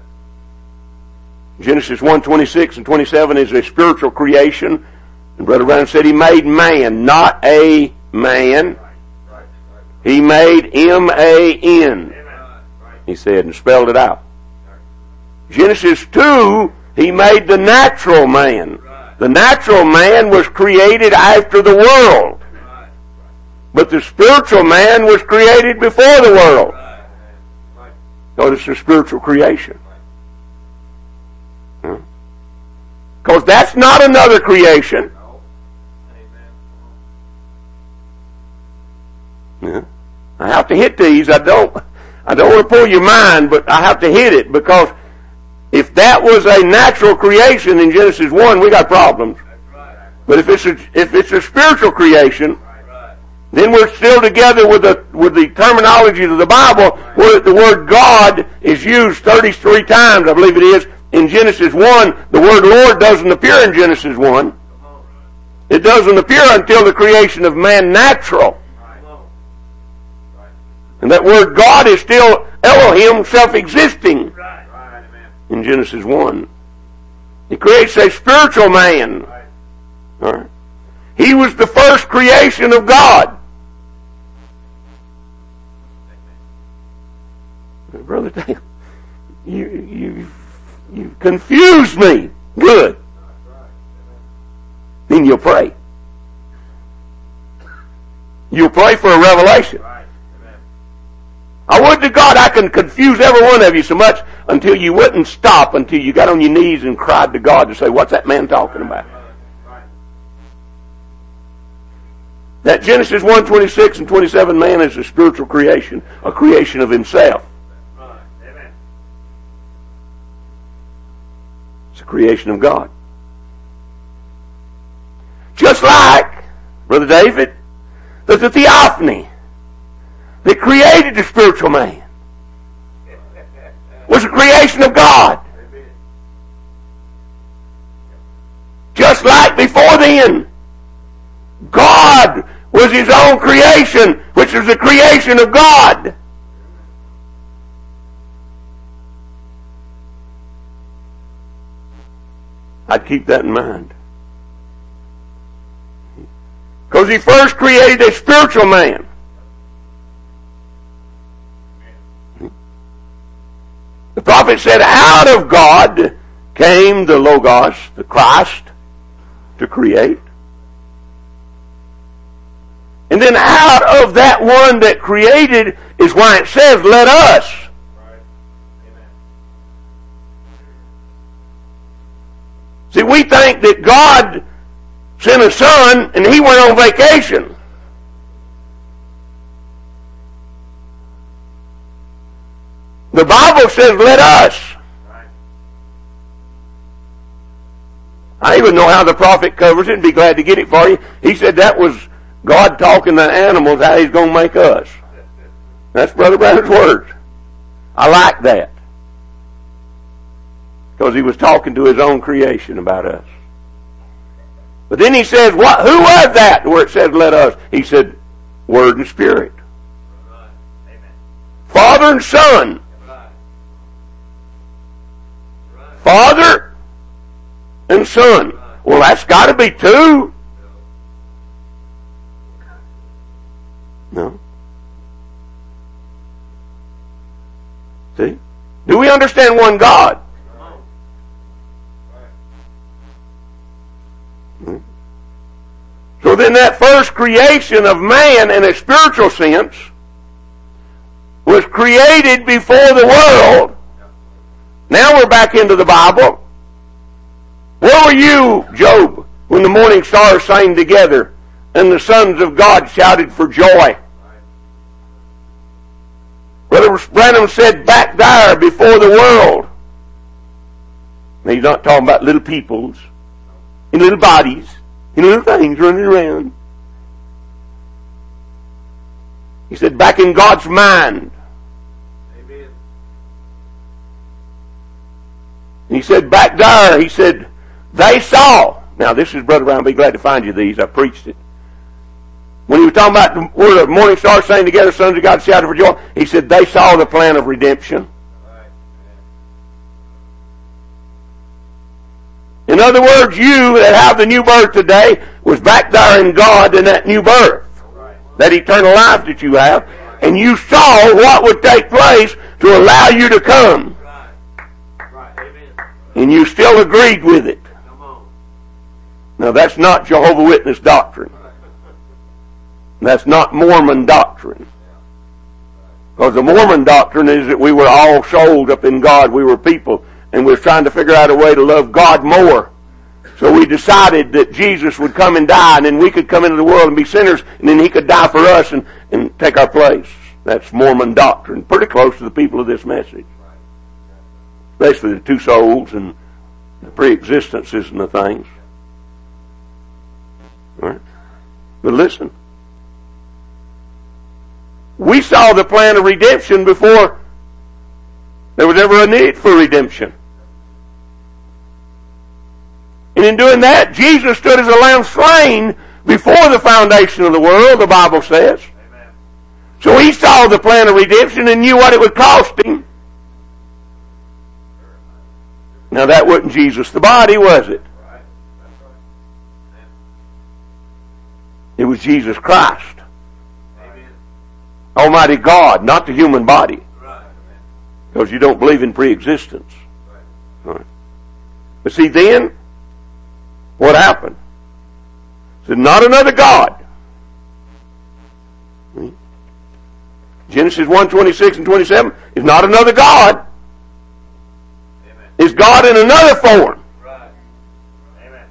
Genesis one, twenty-six and twenty-seven is a spiritual creation. And Brother Brown said he made man, not a man. He made M A N. He said, and spelled it out. Genesis two, he made the natural man. The natural man was created after the world. But the spiritual man was created before the world. So it's a spiritual creation. Because that's not another creation. Yeah. I have to hit these. I don't I don't want to pull your mind, but I have to hit it, because if that was a natural creation in Genesis one, we got problems. But if it's a, if it's a spiritual creation, then we're still together with the with the terminology of the Bible, where the word God is used thirty-three times, I believe it is, in Genesis one. The word Lord doesn't appear in Genesis one. It doesn't appear until the creation of man natural. And that word God is still Elohim, self-existing, in Genesis one. He creates a spiritual man. All right. He was the first creation of God. Brother Dale, you, you, you confuse me. Good. Then you'll pray. You'll pray for a revelation. I would to God I can confuse every one of you so much until you wouldn't stop, until you got on your knees and cried to God to say, what's that man talking about? That Genesis one twenty-six and twenty-seven man is a spiritual creation, a creation of himself. It's a creation of God. Just like, Brother David, there's a theophany that created the spiritual man. Was a creation of God. Just like before then, God was His own creation, which was the creation of God. I'd keep that in mind. Because He first created a spiritual man. The prophet said, out of God came the Logos, the Christ, to create. And then out of that one that created is why it says, let us. See, we think that God sent a son and He went on vacation. The Bible says, let us. I even know how the prophet covers it and be glad to get it for you. He said that was God talking to animals, how He's going to make us. That's Brother Brown's words. I like that. Because He was talking to His own creation about us. But then He says, what? Who was that? Where it says, let us. He said, Word and Spirit. Father and Son. Father and Son. Well, that's got to be two. No. See? Do we understand one God? Hmm. So then that first creation of man in a spiritual sense was created before the world. Now we're back into the Bible. Where were you, Job, when the morning stars sang together and the sons of God shouted for joy? Brother Branham said, back there before the world. Now he's not talking about little peoples, and little bodies, and little things running around. He said, back in God's mind. And he said, back there, he said, they saw. Now, this is Brother Brown. I'll be glad to find you these. I preached it. When he was talking about the, where the morning stars sang together, sons of God shouted for joy, he said, they saw the plan of redemption. In other words, you that have the new birth today was back there in God in that new birth. That eternal life that you have. And you saw what would take place to allow you to come. And you still agreed with it. Now that's not Jehovah's Witness doctrine. That's not Mormon doctrine. Because the Mormon doctrine is that we were all sold up in God. We were people, and we were trying to figure out a way to love God more. So we decided that Jesus would come and die, and then we could come into the world and be sinners, and then He could die for us and, and take our place. That's Mormon doctrine. Pretty close to the people of this message. Especially the two souls and the pre-existences and the things. All right? But listen. We saw the plan of redemption before there was ever a need for redemption. And in doing that, Jesus stood as a lamb slain before the foundation of the world, the Bible says. Amen. So He saw the plan of redemption and knew what it would cost Him. Now that wasn't Jesus the body, was it? It was Jesus Christ. Almighty God, not the human body. Because you don't believe in pre-existence. Right. But see, then, what happened? It said, not another God. Genesis one, twenty-six and twenty-seven is not another God. It's God in another form. Right. Amen.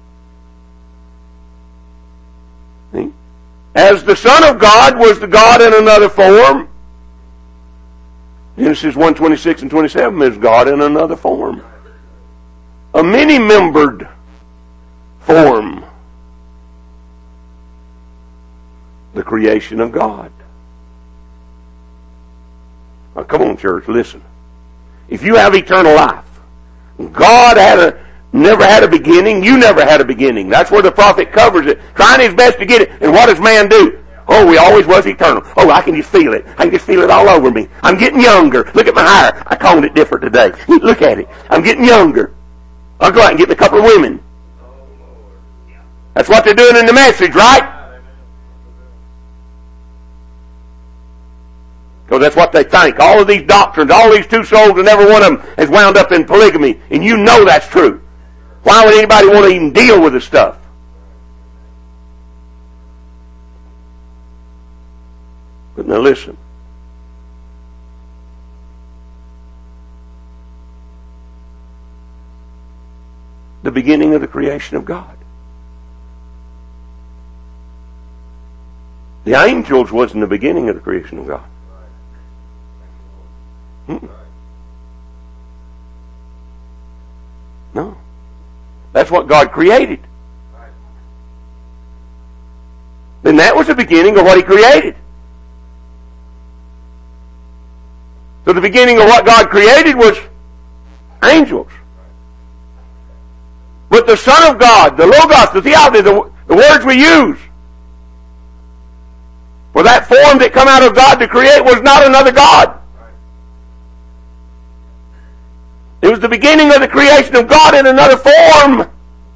See? As the Son of God was the God in another form, Genesis one, twenty-six and twenty-seven is God in another form. A many-membered form. The creation of God. Now, come on, church, listen. If you have eternal life, God had a never had a beginning, you never had a beginning. That's where the prophet covers it, trying his best to get it. And what does man do? Oh, he always was eternal. Oh, I can just feel it. I can just feel it all over me. I'm getting younger. Look at my hair. I combed it different today. Look at it. I'm getting younger. I'll go out and get me a couple of women. That's what they're doing in the message, right? Because that's what they think. All of these doctrines, all these two souls, and every one of them has wound up in polygamy. And you know that's true. Why would anybody want to even deal with this stuff? But now listen. The beginning of the creation of God. The angels wasn't the beginning of the creation of God. Hmm. No. That's what God created. Then that was the beginning of what He created. So the beginning of what God created was angels. But the Son of God, the Logos, the Theophany, the, the words we use for that form that come out of God to create was not another God. It was the beginning of the creation of God in another form.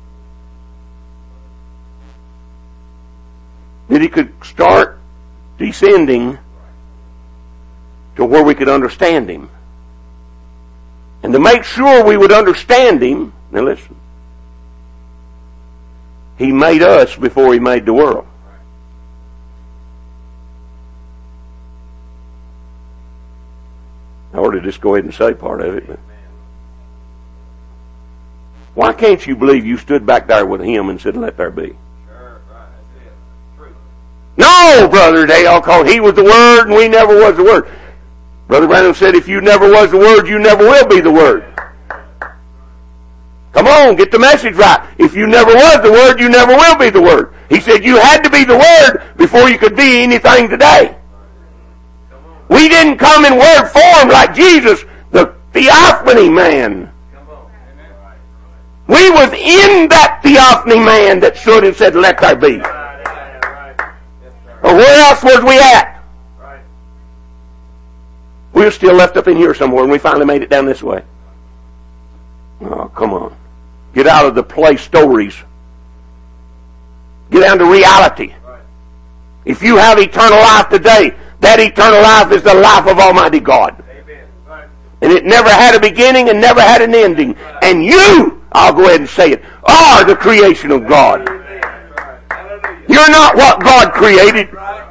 That He could start descending to where we could understand Him. And to make sure we would understand Him, now listen, He made us before He made the world. I ought to just go ahead and say part of it, but why can't you believe you stood back there with Him and said, let there be? Sure, right, that's it. True. No, Brother Dale, because He was the Word and we never was the Word. Brother Branham said, if you never was the Word, you never will be the Word. Come on, get the message right. If you never was the Word, you never will be the Word. He said you had to be the Word before you could be anything today. We didn't come in Word form like Jesus, the Theophany man. We was in that Theophany man that stood and said, let there be. Or where else was we at? We were still left up in here somewhere, and we finally made it down this way. Oh, come on. Get out of the play stories. Get down to reality. If you have eternal life today, that eternal life is the life of Almighty God. And it never had a beginning and never had an ending. And you I'll go ahead and say it, are the creation of God. You're not what God created.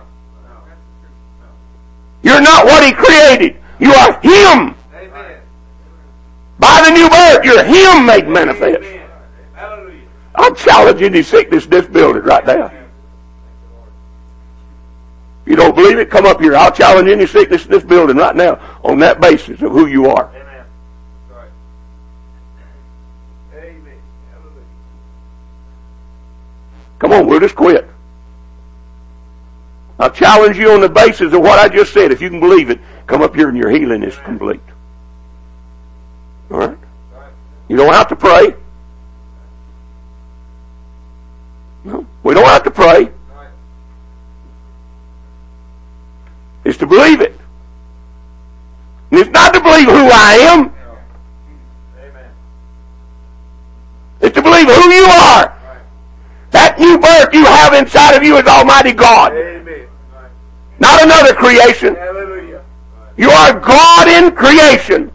You're not what He created. You are Him. By the new birth, you're Him made manifest. I'm challenging any sickness in this building right now. If you don't believe it, come up here. I'll challenge any sickness in this building right now on that basis of who you are. Amen. Amen. Come on, we'll just quit. I'll challenge you on the basis of what I just said. If you can believe it, come up here and your healing is complete. All right? You don't have to pray. No, we don't have to pray. It's to believe it. And it's not to believe who I am. It's to believe who you are. That new birth you have inside of you is Almighty God. Not another creation. You are God in creation.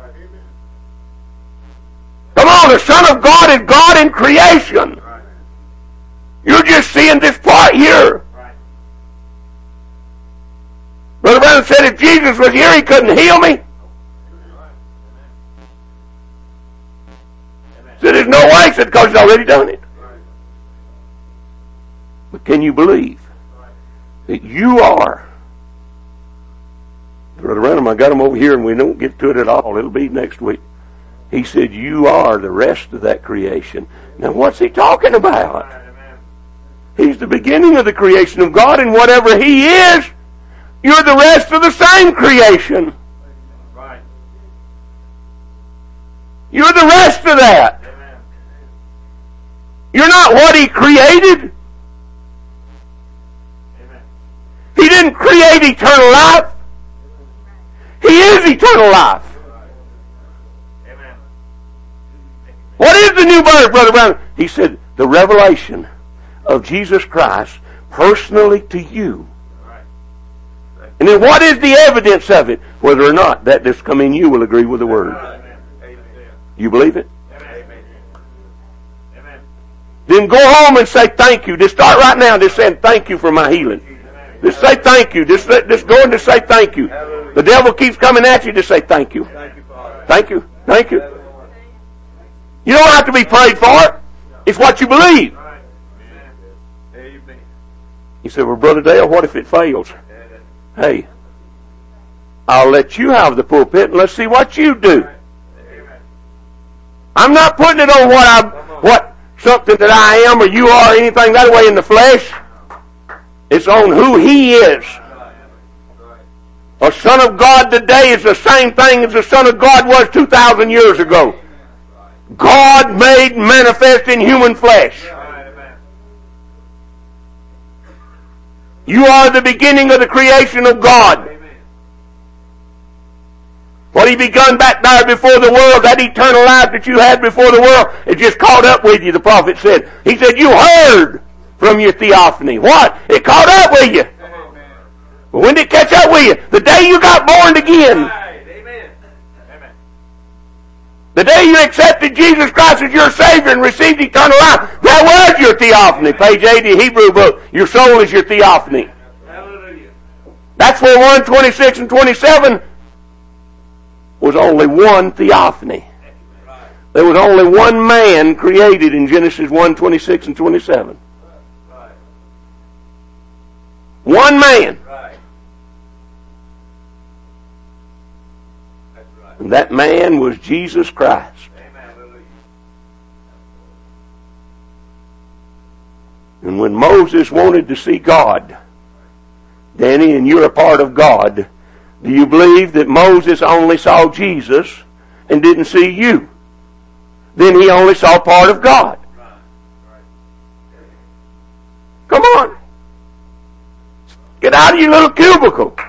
Come on, the Son of God is God in creation. You're just seeing this part here. Brother Branham said if Jesus was here, He couldn't heal me. He said there's no way, he said, because He's already done it. But can you believe that you are? Brother Branham, I got him over here and we don't get to it at all. It'll be next week. He said you are the rest of that creation. Now what's he talking about? He's the beginning of the creation of God, and whatever He is, you're the rest of the same creation. Right. You're the rest of that. Amen. You're not what He created. Amen. He didn't create eternal life. He is eternal life. Amen. What is the new birth, Brother Brown? He said, the revelation of Jesus Christ personally to you. And then what is the evidence of it? Whether or not that that's come in you will agree with the Word. Amen. You believe it? Amen. Amen. Then go home and say thank you. Just start right now just saying thank you for my healing. Just say thank you. Just, just go and just say thank you. The devil keeps coming at you, just say thank you. Thank you. Thank you. You don't have to be prayed for. It's what you believe. You say, well, Brother Dale, what if it fails? Hey, I'll let you have the pulpit and let's see what you do. I'm not putting it on what I, what something that I am or you are, or anything that way in the flesh. It's on who He is. A Son of God today is the same thing as the Son of God was two thousand years ago. God made manifest in human flesh. You are the beginning of the creation of God. What He begun back there before the world, that eternal life that you had before the world, it just caught up with you, the prophet said. He said, you heard from your theophany. What? It caught up with you. But when did it catch up with you? The day you got born again. The day you accepted Jesus Christ as your Savior and received eternal life, that was your theophany. Page eighty, Hebrew book. Your soul is your theophany. Hallelujah. That's where one twenty-six and twenty-seven was only one theophany. There was only one man created in Genesis one twenty-six and twenty-seven. One man. And that man was Jesus Christ. And when Moses wanted to see God, Danny, and you're a part of God, do you believe that Moses only saw Jesus and didn't see you? Then he only saw part of God. Come on. Get out of your little cubicle.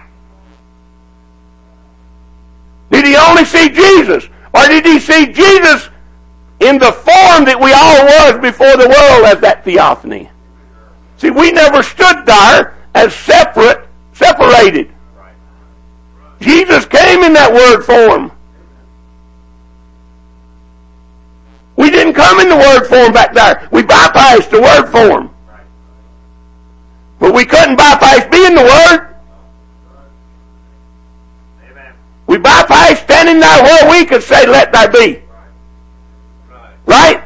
Did he only see Jesus? Or did he see Jesus in the form that we all was before the world as that theophany? See, we never stood there as separate, separated. Jesus came in that word form. We didn't didn't come in the Word form back there. We bypassed the Word form. But we couldn't bypass being the Word. Amen. We bypassed standing there where we could say, let there be. Right?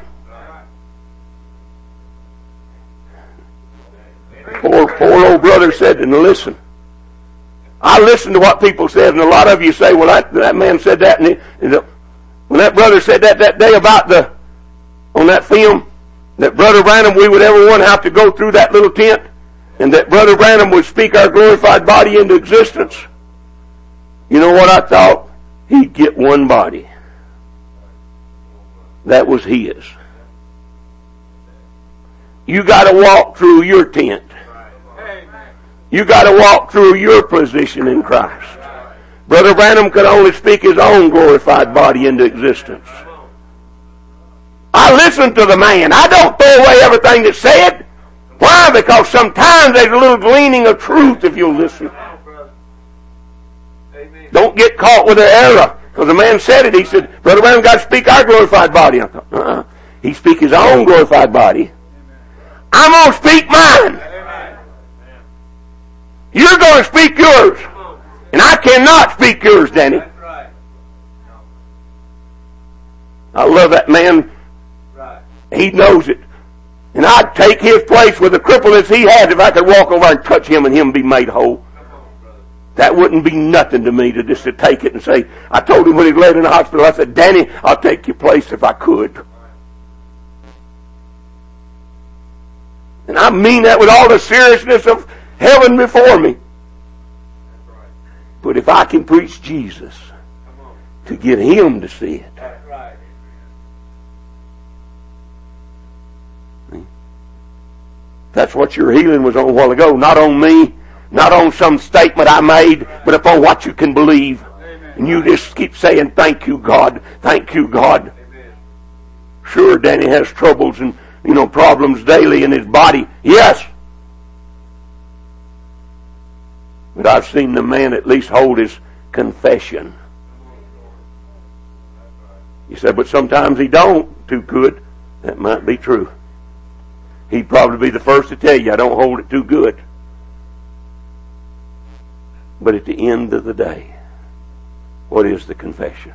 Poor, poor old brother said, and listen. I listened to what people said, and a lot of you say, well, that, that man said that, and, he, and the, when that brother said that that day about the, on that film, that Brother Branham, we would ever one have to go through that little tent, and that Brother Branham would speak our glorified body into existence. You know what I thought? He'd get one body. That was his. You got to walk through your tent. You got to walk through your position in Christ. Brother Branham could only speak his own glorified body into existence. I listen to the man. I don't throw away everything that's said. Why? Because sometimes there's a little gleaning of truth if you'll listen. Don't get caught with an error. Because the man said it. He said, Brother Branham got to speak our glorified body. I thought, uh-uh. He speak his own glorified body. I'm going to speak mine. You're going to speak yours. And I cannot speak yours, Danny. I love that man. He knows it. And I'd take his place with a cripple as he has if I could walk over and touch him and him be made whole. That wouldn't be nothing to me to just to take it and say, I told him when he laid in the hospital, I said, Danny, I'll take your place if I could. And I mean that with all the seriousness of heaven before me. But if I can preach Jesus to get him to see it. That's what your healing was on a while ago. Not on me, not on some statement I made, but upon what you can believe. And you just keep saying, thank you, God. Thank you, God. Sure, Danny has troubles and, you know, problems daily in his body. Yes. But I've seen the man at least hold his confession. You said, but sometimes he don't too good. That might be true. He'd probably be the first to tell you, I don't hold it too good. But at the end of the day, what is the confession?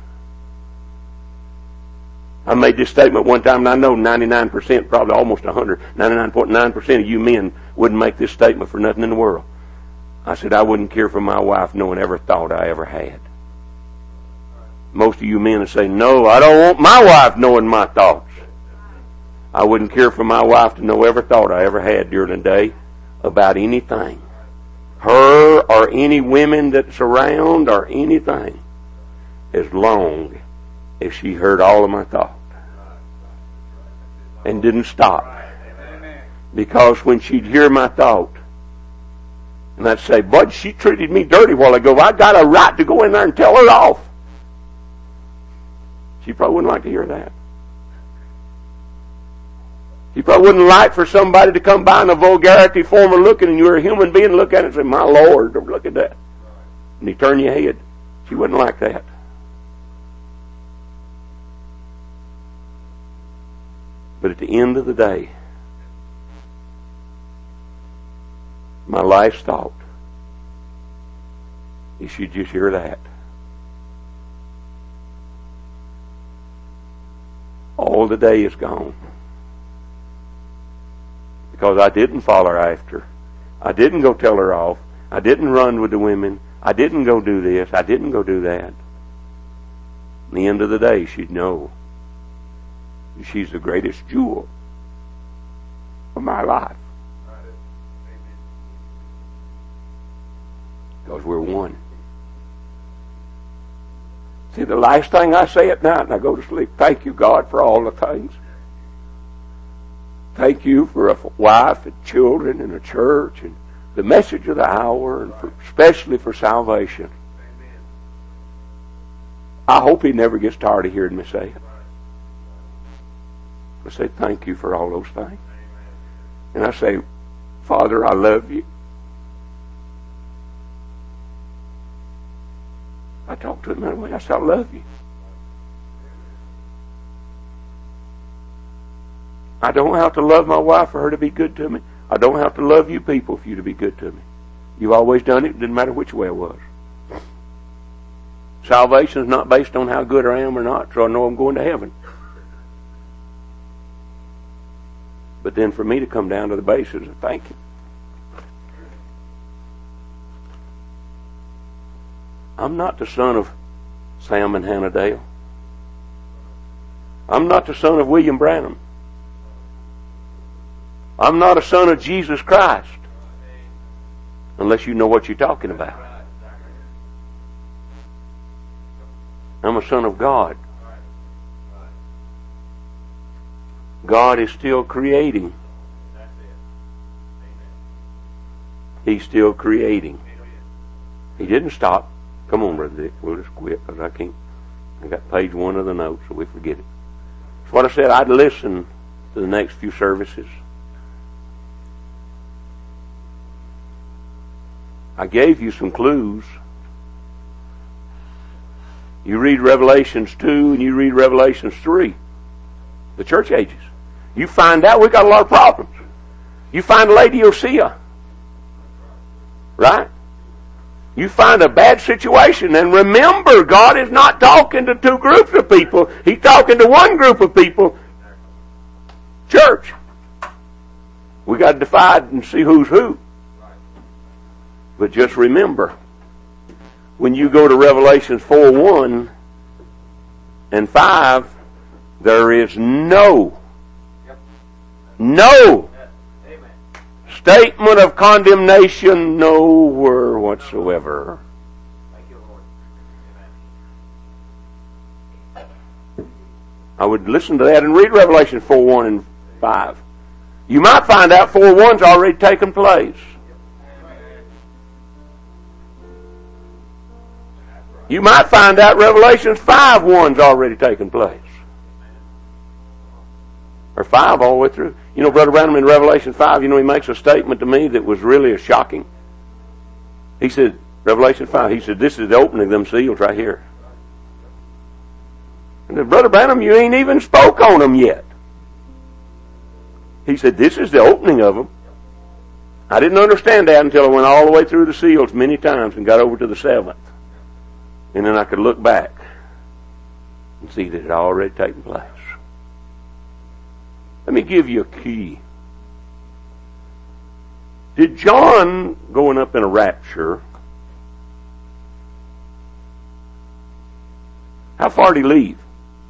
I made this statement one time, and I know ninety-nine percent, probably almost one hundred, ninety-nine point nine percent of you men wouldn't make this statement for nothing in the world. I said, I wouldn't care for my wife knowing every thought I ever had. Most of you men would say, no, I don't want my wife knowing my thoughts. I wouldn't care for my wife to know every thought I ever had during the day about anything. Her or any women that's around or anything. As long as she heard all of my thoughts. And didn't stop. Because when she'd hear my thought, and I'd say, Bud, she treated me dirty a while ago. I got a right to go in there and tell her off. She probably wouldn't like to hear that. She probably wouldn't like for somebody to come by in a vulgarity form of looking, and you're a human being, look at it and say, my Lord, look at that. And you turn your head. She wouldn't like that. But at the end of the day, my last thought is she'd just hear that. All the day is gone. Because I didn't follow her after. I didn't go tell her off. I didn't run with the women. I didn't go do this. I didn't go do that. At the end of the day, she'd know she's the greatest jewel of my life. Because we're one. See, the last thing I say at night and I go to sleep, thank you, God, for all the things. Thank you for a wife and children and a church and the message of the hour, and for, especially for salvation. I hope he never gets tired of hearing me say it. I say thank you for all those things. And I say, Father, I love you. I talk to him that way. I say, I love you. I don't have to love my wife for her to be good to me. I don't have to love you people for you to be good to me. You've always done it. It didn't matter which way it was. Salvation is not based on how good I am or not, so I know I'm going to heaven. But then for me to come down to the basis of thank you. I'm not the son of Sam and Hannah Dale. I'm not the son of William Branham. I'm not a son of Jesus Christ. Unless you know what you're talking about. I'm a son of God. God is still creating. He's still creating. He didn't stop. Come on, Brother Dick. We'll just quit because I can't. I got page one of the notes, so we forget it. That's what I said. I'd listen to the next few services. I gave you some clues. You read Revelations two and you read Revelations three. The church ages. You find out we've got a lot of problems. You find Laodicea. Right? You find a bad situation, and remember, God is not talking to two groups of people. He's talking to one group of people. Church. We got to divide and see who's who. But just remember, when you go to Revelation four one and five, there is no, no statement of condemnation nowhere whatsoever. I would listen to that and read Revelation four one and five. You might find out four one's already taken place. You might find out Revelations five one's already taken place. Or five all the way through. You know, Brother Branham in Revelation five, you know, he makes a statement to me that was really a shocking. He said, Revelation five, he said, this is the opening of them seals right here. And said, Brother Branham, you ain't even spoke on them yet. He said, this is the opening of them. I didn't understand that until I went all the way through the seals many times and got over to the seventh. And then I could look back and see that it had already taken place. Let me give you a key. Did John, going up in a rapture, how far did he leave?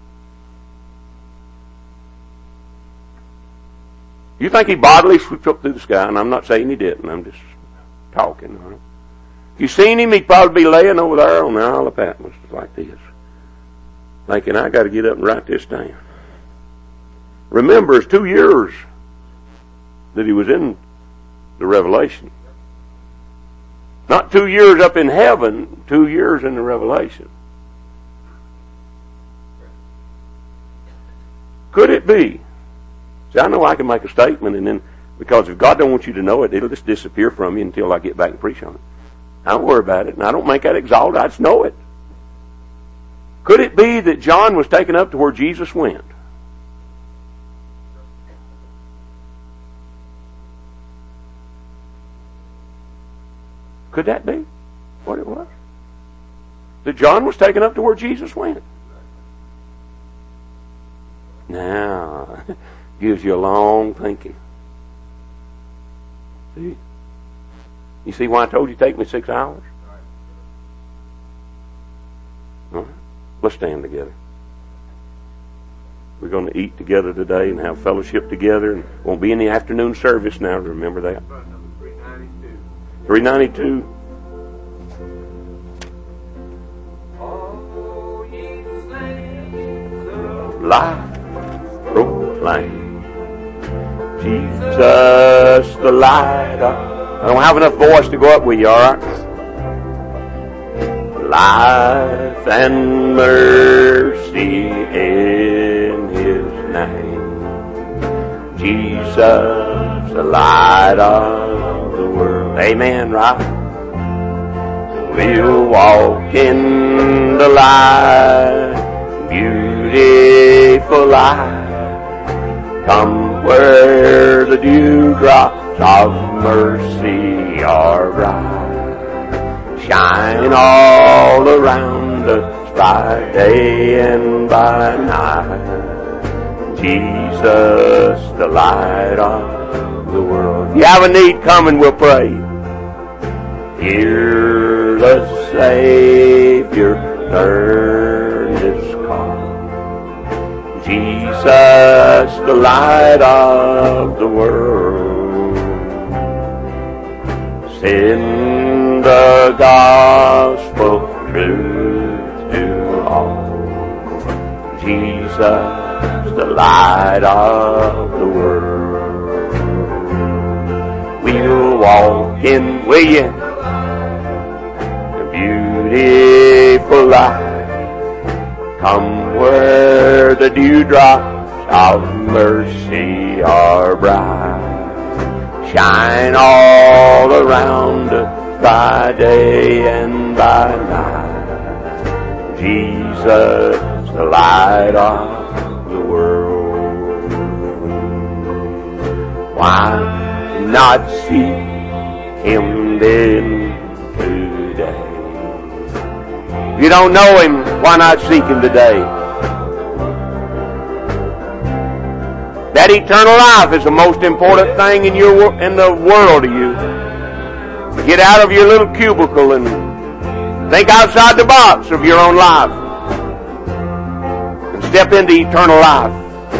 You think he bodily swooped up through the sky? And I'm not saying he didn't. I'm just talking. Right? If you seen him, he'd probably be laying over there on the Isle of Patmos like this, thinking, I got to get up and write this down. Remember, it's two years that he was in the Revelation. Not two years up in heaven, two years in the Revelation. Could it be? See, I know I can make a statement, and then, because if God don't want you to know it, it'll just disappear from you until I get back and preach on it. I don't worry about it, and I don't make that exalted. I just know it. Could it be that John was taken up to where Jesus went? Could that be what it was? That John was taken up to where Jesus went? Now, gives you a long thinking. See? You see why I told you to take me six hours? All right. Let's stand together. We're going to eat together today and have fellowship together, and won't be in the afternoon service now. Remember that. three ninety-two. Life proclaim Jesus the light. I don't have enough voice to go up with you, alright? Life and mercy in His name. Jesus the light of the world. Amen, right? We'll walk in the light, beautiful light. Come where the dewdrops of mercy are bright. Shine all around us by day and by night. Jesus, the light of the world. If you have a need, come and we'll pray. Hear the Savior earnest call. Jesus, the light of the world. Send the gospel truth to all. Jesus, the light of the world. We'll walk in, will you? The beautiful light. Come where the dewdrops of mercy are bright. Shine all around us by day and by night. Jesus, the light of the world. Why not seek Him then today? If you don't know Him, why not seek Him today? That eternal life is the most important thing in your in the world to you. Get out of your little cubicle and think outside the box of your own life. And step into eternal life.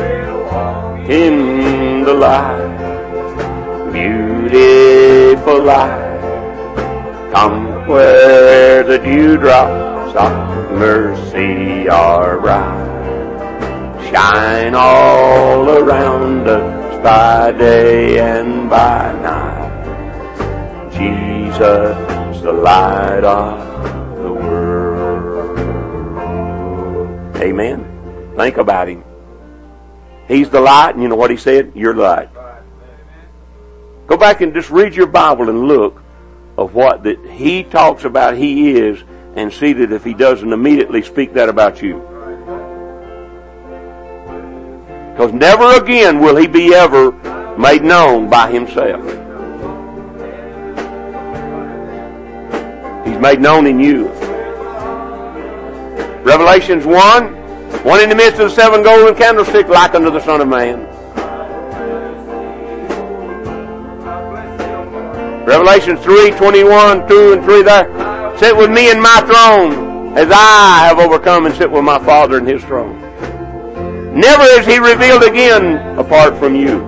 In the light, beautiful light, come where the dewdrops of mercy are bright. Shine all around us by day and by night. Jesus, the light of the world. Amen. Think about Him. He's the light, and you know what He said? You're the light. Go back and just read your Bible and look of what that He talks about He is, and see that if He doesn't immediately speak that about you. Because never again will He be ever made known by Himself. He's made known in you. Revelations one, one in the midst of the seven golden candlesticks, like unto the Son of Man. Revelation three, twenty-one, two and three there. Sit with me in my throne, as I have overcome and sit with my Father in His throne. Never is He revealed again apart from you.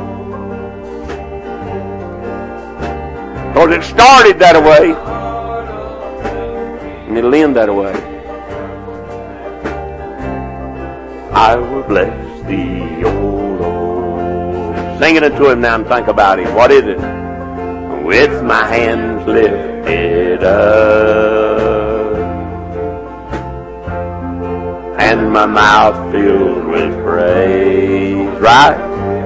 Because it started that way, and it'll end that way. I will bless Thee, O Lord. Sing it unto Him now and think about Him. What is it? With my hands lifted up and my mouth filled with praise, right?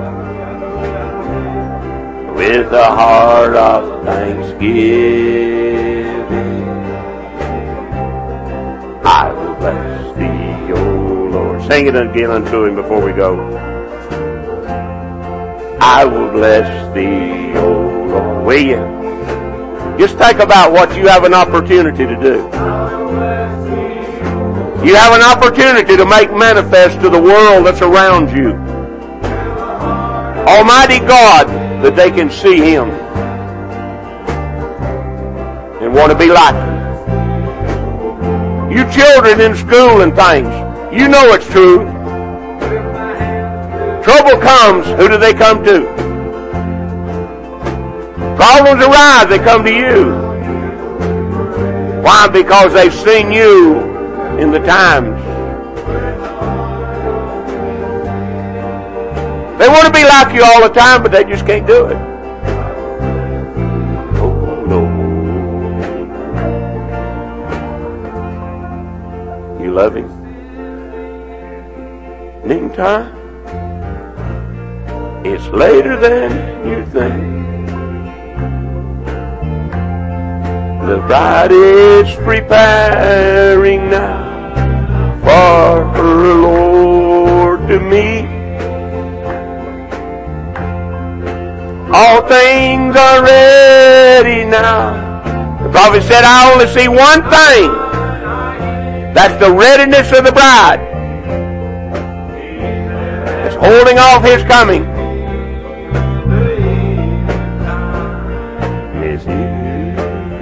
With a heart of thanksgiving, I will bless Thee, O Lord. Sing it again unto Him before we go. I will bless Thee, O Lord. Will you? Just think about what you have an opportunity to do. You have an opportunity to make manifest to the world that's around you Almighty God, that they can see Him and want to be like Him. You children in school and things, you know it's true. Trouble comes, who do they come to? Problems arise, they come to you. Why? Because they've seen you in the times. They want to be like you all the time, but they just can't do it. Oh, no. You love Him? Meantime, it's later than you think. The bride is preparing now for her Lord to meet. All things are ready now. The prophet said, I only see one thing. That's the readiness of the bride. It's holding off His coming. Is here.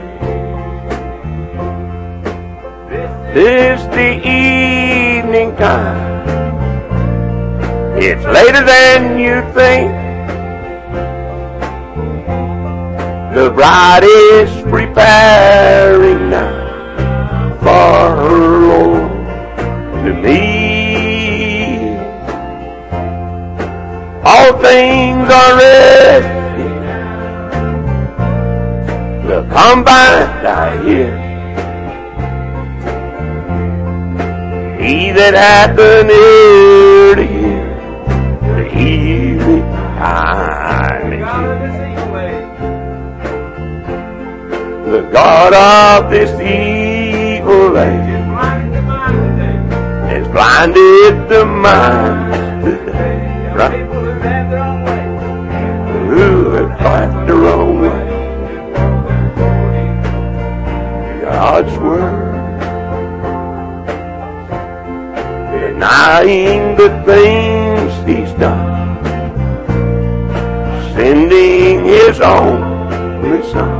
This the evening time. It's later than you think. The bride is preparing now for her Lord to meet. All things are ready now. The combine I hear. He that hath an ear to hear, the evening time is here. The God of this evil age has blinded the minds today. Right? Who have passed the wrong way. God's word, denying the things He's done, sending His only Son.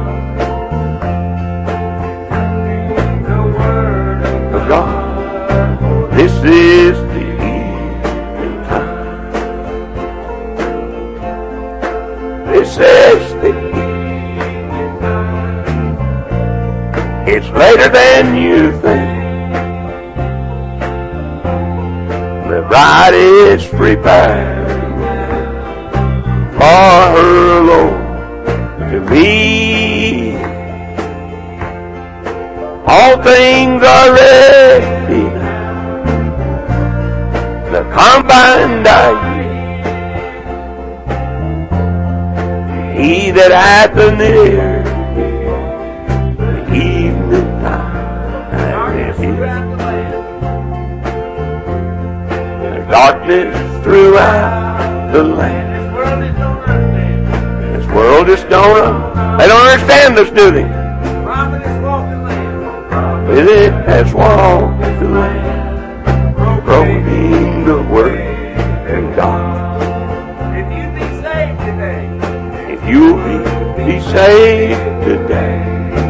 God, this is the evening time. This is the evening time. It's later than you think. The bride is preparing for her Lord to meet. All things are ready now. The combined eye. He that hath an ear, the evening time is here. There's darkness throughout the land. This world is gonna, they don't understand this, do they? With it has walked the land, proclaiming the word of God. If you be saved today, if you be, be saved today,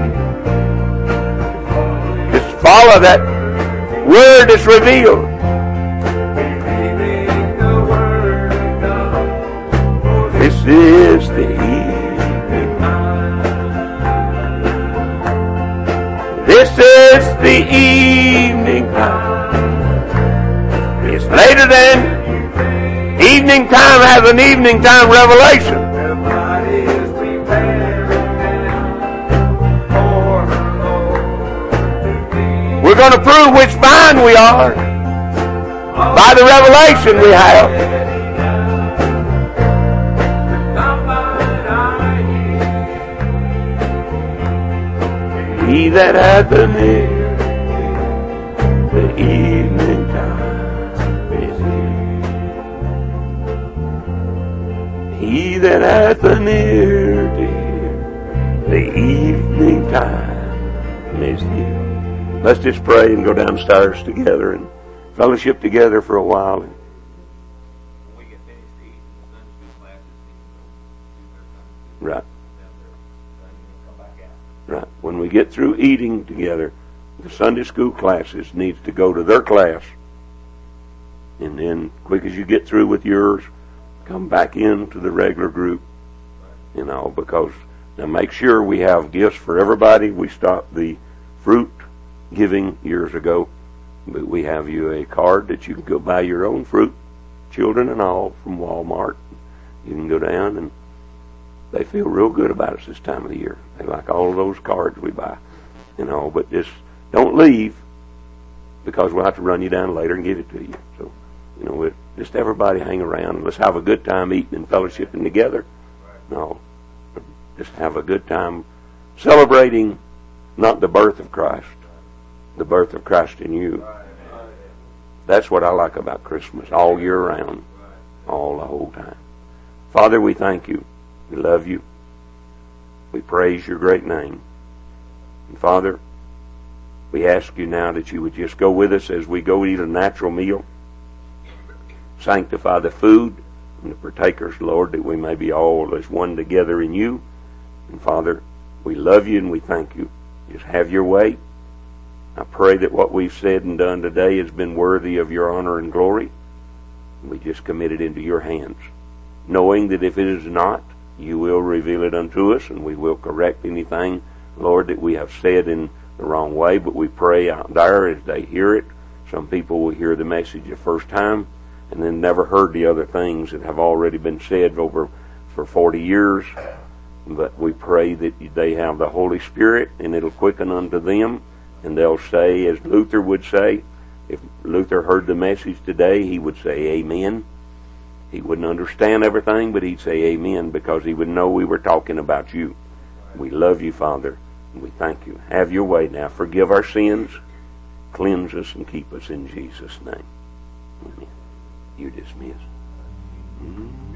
just follow that word that's revealed. This is the evening. This is the evening time. It's later than evening time has an evening time revelation. We're going to prove which vine we are by the revelation we have. He that hath an ear, the evening time is here. He that hath an ear to hear, the evening time is here. Let's just pray and go downstairs together and fellowship together for a while. when we get finished eating, the Sunday school classes, Right. come back out. Right. When we get through eating together, the Sunday school classes needs to go to their class. And then, quick as you get through with yours, come back into the regular group. You know, because now make sure we have gifts for everybody. We stopped the fruit giving years ago, but we have you a card that you can go buy your own fruit, children and all, from Walmart. You can go down and they feel real good about us this time of the year. They like all of those cards we buy, you know, but just don't leave because we'll have to run you down later and give it to you. So, you know, it, just everybody hang around and let's have a good time eating and fellowshipping together. No, just have a good time celebrating not the birth of Christ, the birth of Christ in you. That's what I like about Christmas all year round, all the whole time. Father, we thank you We love you. We praise your great name. And Father, we ask you now that you would just go with us as we go eat a natural meal. Sanctify the food and the partakers, Lord, that we may be all as one together in you. And Father, we love you and we thank you. Just have your way. I pray that what we've said and done today has been worthy of your honor and glory. We just commit it into your hands, knowing that if it is not, you will reveal it unto us, and we will correct anything, Lord, that we have said in the wrong way. But we pray out there as they hear it. Some people will hear the message the first time and then never heard the other things that have already been said over for forty years. But we pray that they have the Holy Spirit, and it'll quicken unto them, and they'll say, as Luther would say, if Luther heard the message today, he would say amen. He wouldn't understand everything, but he'd say amen, because he would know we were talking about you. We love you, Father, and we thank you. Have your way now. Forgive our sins, cleanse us, and keep us in Jesus' name. Amen. You dismiss. Mm-hmm.